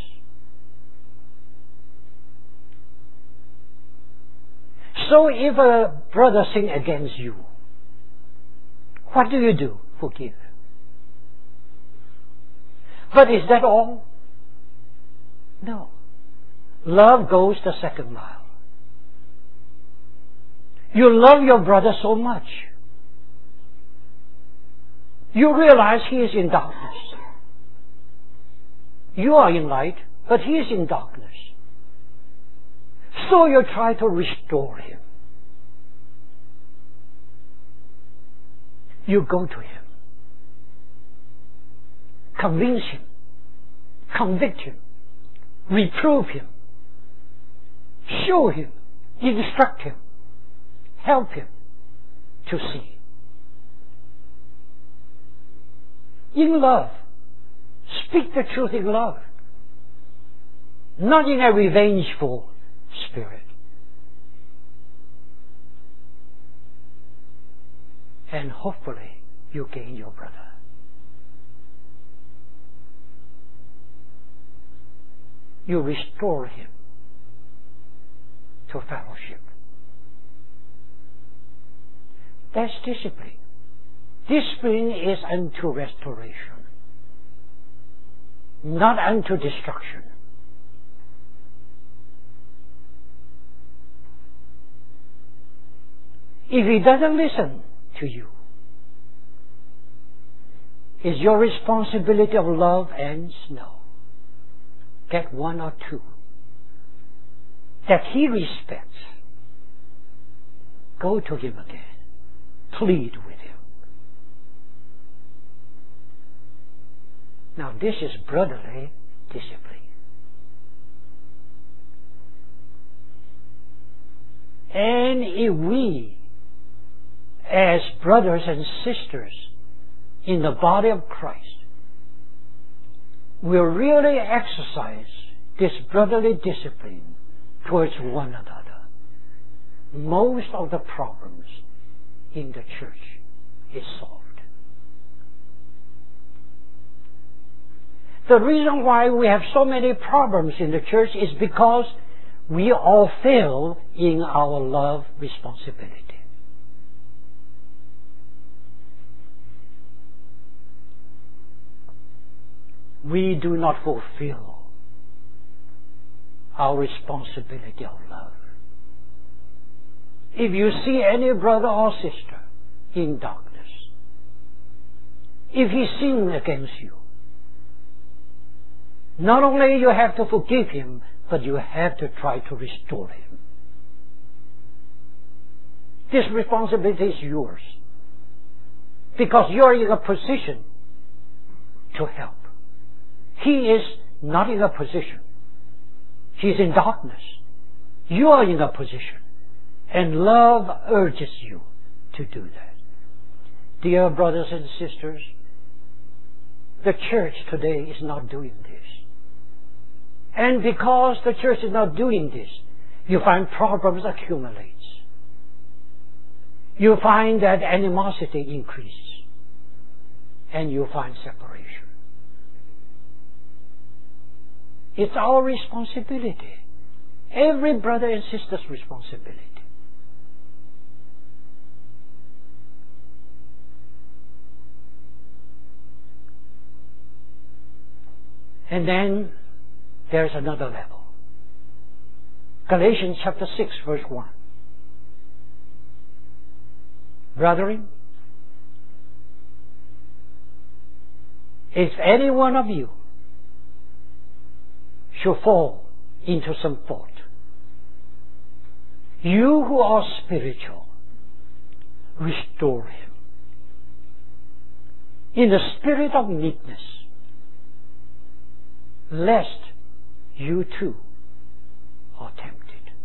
So if a brother sins against you, what do? Forgive. But is that all? No. Love goes the second mile. You love your brother so much. You realize he is in darkness. You are in light, but he is in darkness. So you try to restore him. You go to him. Convince him. Convict him. Reprove him. Show him. Instruct him. Help him to see. In love. Speak the truth in love. Not in a revengeful spirit. And hopefully you gain your brother. You restore him to fellowship. That's discipline. Discipline is unto restoration, not unto destruction. If he doesn't listen to you, it's your responsibility of love ends? No. Get one or two that he respects. Go to him again. Plead with him. Now this is brotherly discipline. And if we, as brothers and sisters in the body of Christ, will really exercise this brotherly discipline towards one another, most of the problems in the church is solved. The reason why we have so many problems in the church is because we all fail in our love responsibility. We do not fulfill our responsibility of love. If you see any brother or sister in darkness, if he sinned against you, not only you have to forgive him, but you have to try to restore him. This responsibility is yours, because you are in a position to help. He is not in a position. He is in darkness. You are in a position. And love urges you to do that. Dear brothers and sisters, the church today is not doing this. And because the church is not doing this, you find problems accumulate. You find that animosity increases. And you find separation. It's our responsibility. Every brother and sister's responsibility. And then there's another level. Galatians chapter 6 verse 1. Brethren, if any one of you should fall into some fault, you who are spiritual, restore him in the spirit of meekness, lest you too are tempted.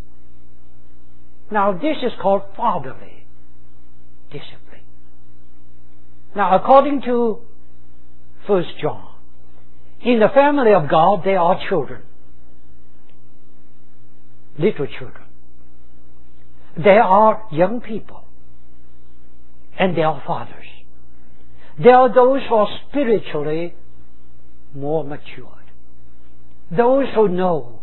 Now this is called fatherly discipline. Now according to 1 John, in the family of God there are children, little children. There are young people, and there are fathers. There are those who are spiritually more matured. Those who know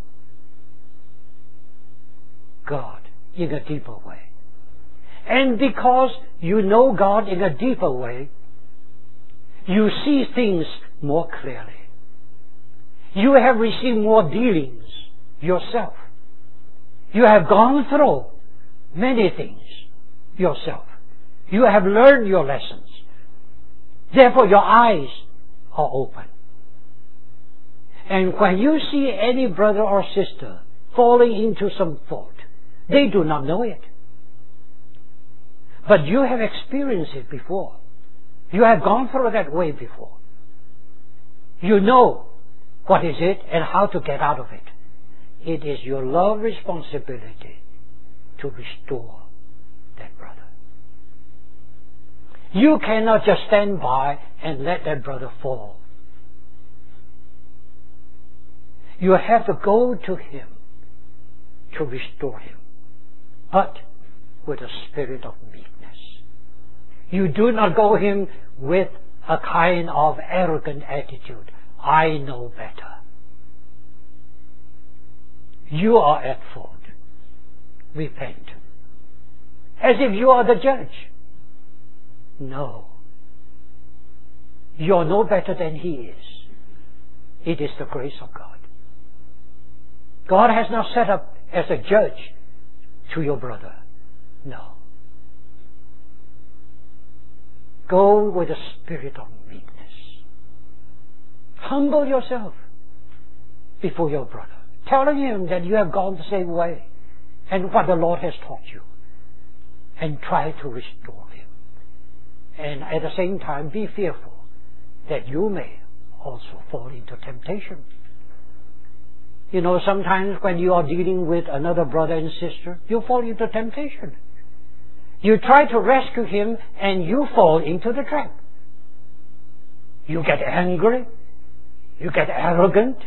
God in a deeper way. And because you know God in a deeper way, you see things more clearly. You have received more dealings yourself. You have gone through many things yourself. You have learned your lessons. Therefore your eyes are open. And when you see any brother or sister falling into some fault, they do not know it. But you have experienced it before. You have gone through that way before. You know what is it and how to get out of it. It is your love responsibility to restore that You cannot just stand by and let that brother fall. You have to go to him to restore him, but with a spirit of meekness. You do not go him with a kind of arrogant attitude. I know better. You are at fault. Repent. As if you are the judge. No. You are no better than he is. It is the grace of God. God has not set up as a judge to your brother. No. Go with a spirit of meekness. Humble yourself before your brother, telling him that you have gone the same way and what the Lord has taught you, and try to restore him. And at the same time, be fearful that you may also fall into temptation. You know, sometimes when you are dealing with another brother and sister, you fall into temptation. You try to rescue him and you fall into the trap. You get angry. You get arrogant.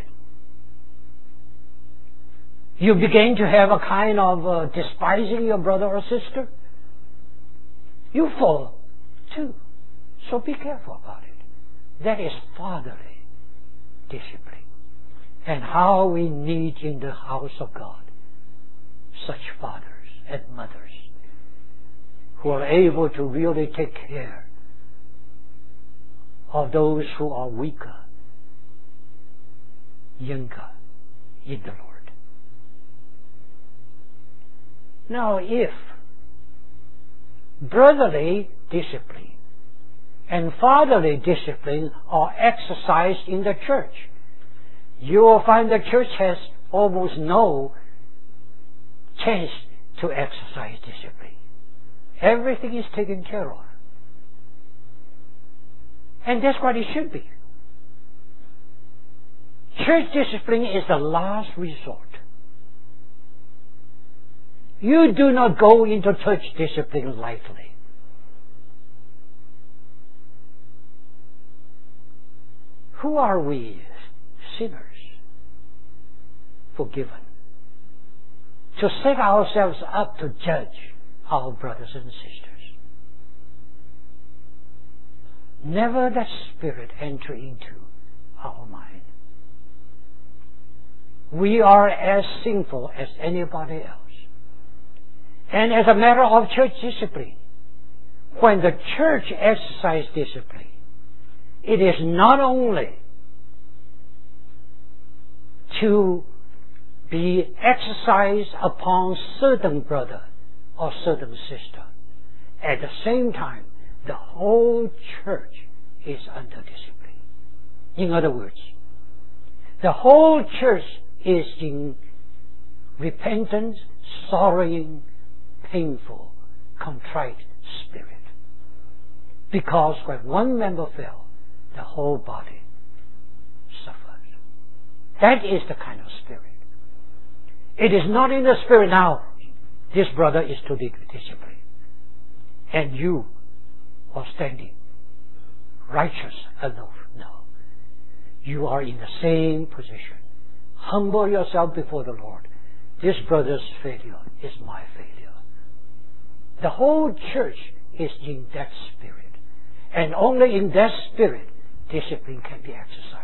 You begin to have a kind of despising your brother or sister. You fall too. So be careful about it. That is fatherly discipline. And how we need in the house of God such fathers and mothers who are able to really take care of those who are weaker, younger in the Lord. Now, if brotherly discipline and fatherly discipline are exercised in the church, you will find the church has almost no chance to exercise discipline. Everything is taken care of. And that's what it should be. Church discipline is the last resort. You do not go into church discipline lightly. Who are we? Sinners. Forgiven. To set ourselves up to judge our brothers and sisters. Never that spirit enter into our mind. We are as sinful as anybody else. And as a matter of church discipline, when the church exercises discipline, it is not only to be exercised upon certain brother or certain sister. At the same time, the whole church is under discipline. In other words, the whole church is in repentance, sorrowing, painful, contrite spirit. Because when one member fell, the whole body suffered. That is the kind of spirit. It is not in the spirit now, this brother is to be disciplined, and you are standing righteous aloof. No. You are in the same position. Humble yourself before the Lord. This brother's failure is my failure. The whole church is in that spirit. And only in that spirit, discipline can be exercised.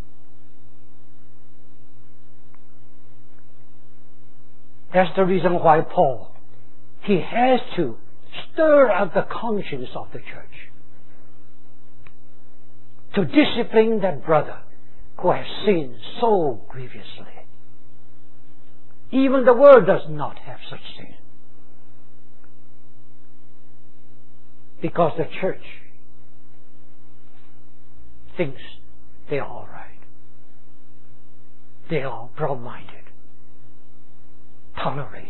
That's the reason why Paul, he has to stir up the conscience of the church to discipline that brother who has sinned so grievously. Even the world does not have such sin. Because the church thinks they are all right. They are broad-minded. Tolerate.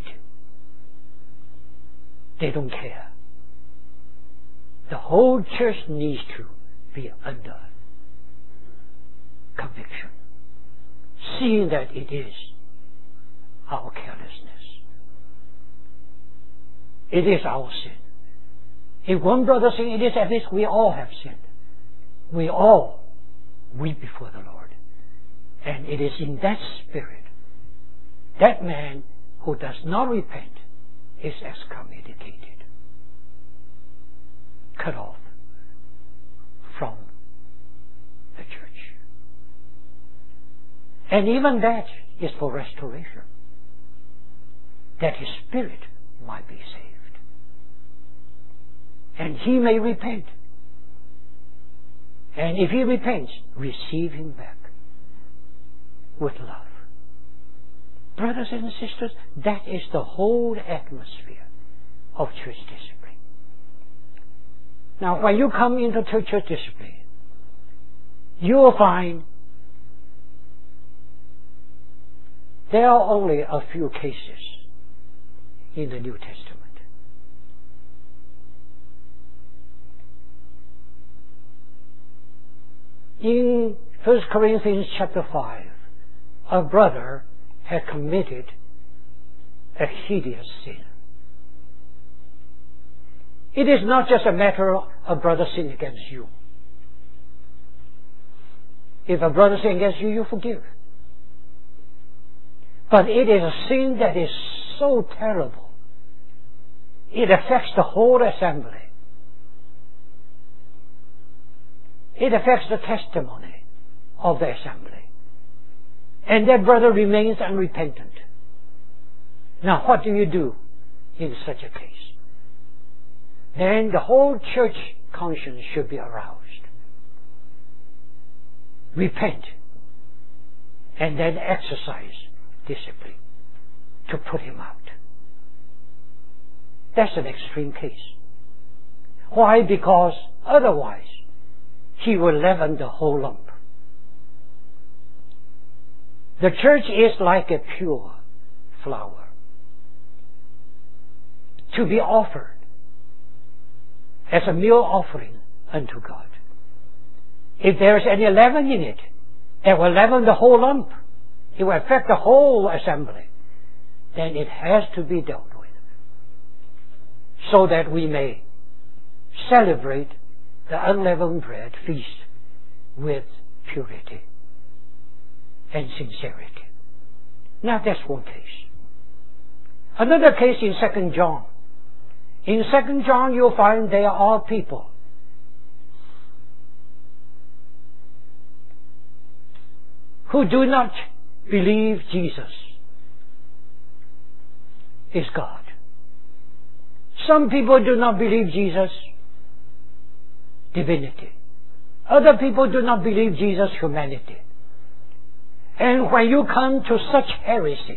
They don't care. The whole church needs to be under conviction, seeing that it is our carelessness. It is our sin. If one brother sins, it is as if we all have sinned. We all weep before the Lord. And it is in that spirit, that man who does not repent is excommunicated, cut off from the church. And even that is for restoration, that his spirit might be saved. And he may repent. And if he repents, receive him back with love. Brothers and sisters, that is the whole atmosphere of church discipline. Now, when you come into church discipline, you will find there are only a few cases in the New Testament. In 1 Corinthians chapter 5, a brother had committed a hideous sin. It is not just a matter of a brother sin against you. If a brother sin against you, you forgive. But it is a sin that is so terrible. It affects the whole assembly. It affects the testimony of the assembly. And that brother remains unrepentant. Now, what do you do in such a case? Then the whole church conscience should be aroused. Repent. And then exercise discipline to put him out. That's an extreme case. Why? Because otherwise he will leaven the whole lump. The church is like a pure flour to be offered as a meal offering unto God. If there is any leaven in it, it will leaven the whole lump. It will affect the whole assembly. Then it has to be dealt with, so that we may celebrate the unleavened bread feast with purity and sincerity. Now that's one case. Another case in 2 John. In 2 John you'll find there are people who do not believe Jesus is God. Some people do not believe Jesus divinity. Other people do not believe Jesus humanity. And when you come to such heresy,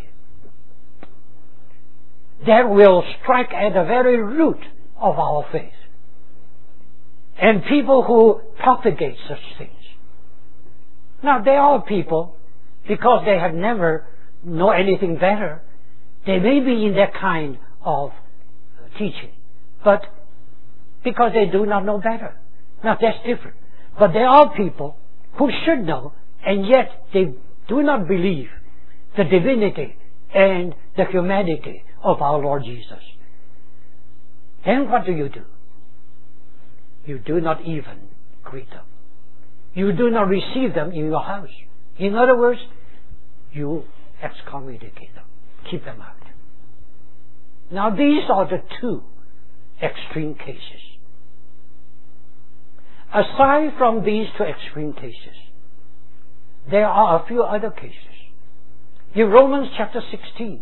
that will strike at the very root of our faith. And people who propagate such things. Now there are people, because they have never known anything better, they may be in that kind of teaching. But because they do not know better. Now that's different. But there are people who should know, and yet they do not believe the divinity and the humanity of our Lord Jesus. And what do? You do not even greet them. You do not receive them in your house. In other words, you excommunicate them. Keep them out. Now these are the two extreme cases. Aside from these two extreme cases, there are a few other cases. In Romans chapter 16,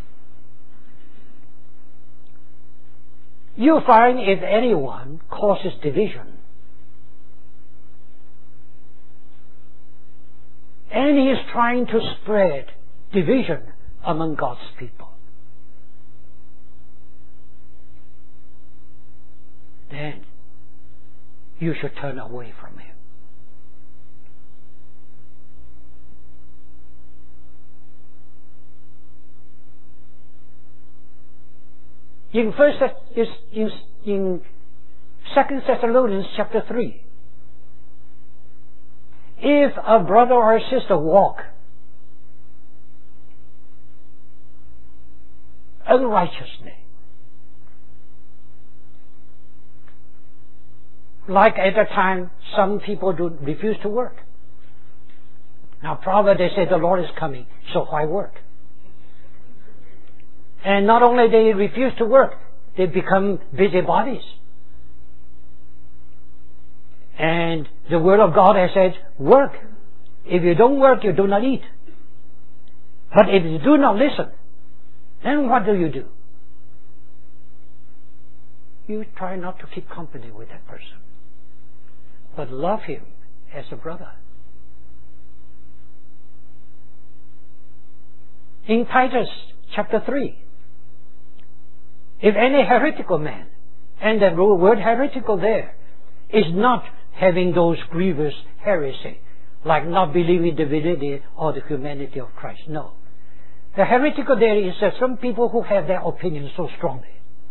you find if anyone causes division, and he is trying to spread division among God's people, then you should turn away from him. In 2 Thessalonians chapter 3, if a brother or a sister walk unrighteously, Like at the time, some people refuse to work. Now probably they say the Lord is coming, so why work? And not only they refuse to work, they become busybodies. And the Word of God has said, work. If you don't work, you do not eat. But if you do not listen, then what do? You try not to keep company with that person, but love him as a brother. In Titus chapter 3, if any heretical man, and the word heretical there is not having those grievous heresy, like not believing the divinity or the humanity of Christ. No. The heretical there is that some people who have their opinions so strongly.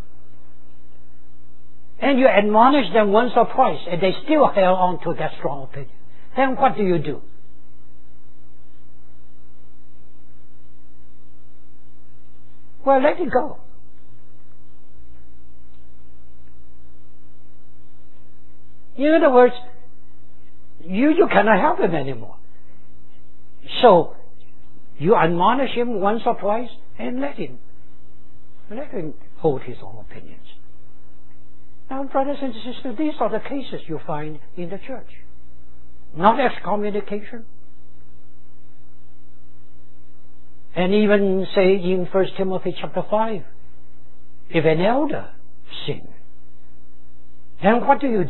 And you admonish them once or twice, and they still held on to that strong opinion. Then what do? Well, let it go. In other words, you cannot help him anymore. So, you admonish him once or twice, and let him hold his own opinions. Now, brothers and sisters, these are the cases you find in the church. Not excommunication. And even say in 1 Timothy chapter 5, if an elder sin, then what do?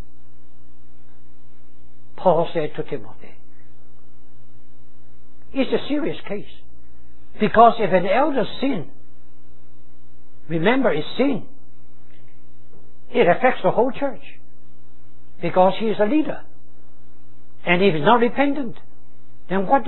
Paul said to Timothy, it's a serious case. Because if an elder sin, remember it's sin, it affects the whole church. Because he is a leader. And if he's not repentant, then what do?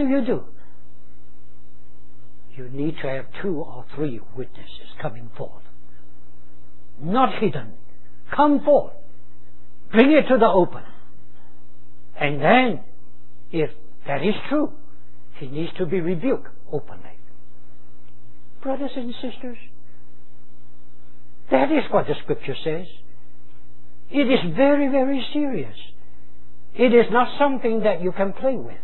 You need to have 2 or 3 witnesses coming forth. Not hidden. Come forth. Bring it to the open. And then, if that is true, he needs to be rebuked openly. Brothers and sisters, that is what the Scripture says. It is very, very serious. It is not something that you can play with.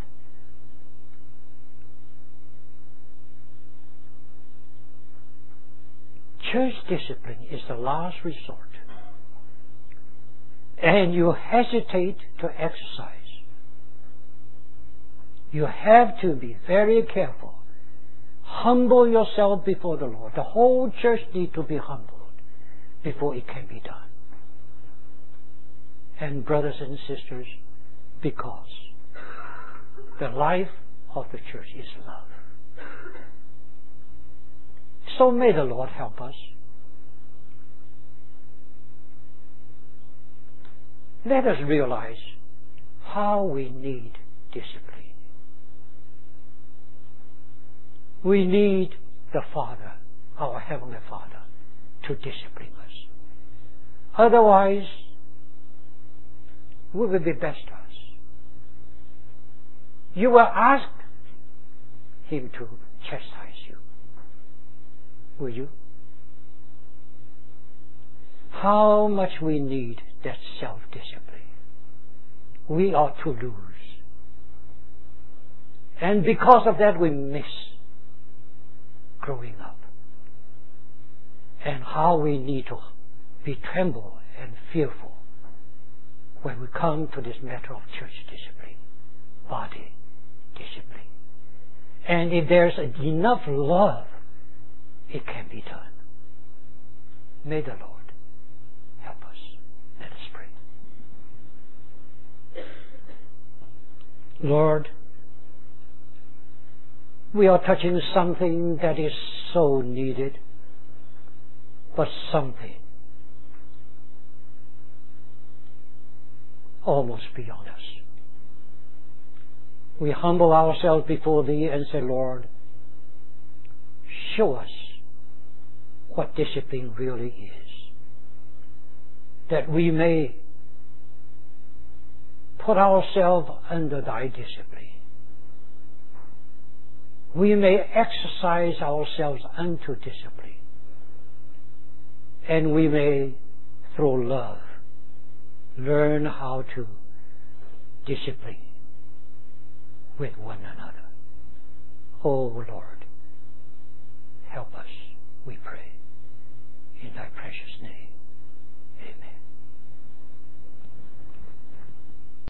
Church discipline is the last resort. And you hesitate to exercise. You have to be very careful. Humble yourself before the Lord. The whole church needs to be humbled before it can be done. And brothers and sisters, because the life of the church is love. So may the Lord help us. Let us realize how we need discipline. We need the Father, our Heavenly Father, to discipline us. Otherwise, we will be bastards. You will ask Him to chastise you. Will you? How much we need that self-discipline. We are to lose. And because of that we miss growing up. And how we need to be tremble and fearful when we come to this matter of church discipline, body discipline. And if there's enough love, it can be done. May the Lord help us. Let us pray. Lord, we are touching something that is so needed, but something almost beyond us. We humble ourselves before Thee and say, Lord, show us what discipline really is, that we may put ourselves under Thy discipline. We may exercise ourselves unto discipline, and we may throw love learn how to discipline with one another. Oh Lord,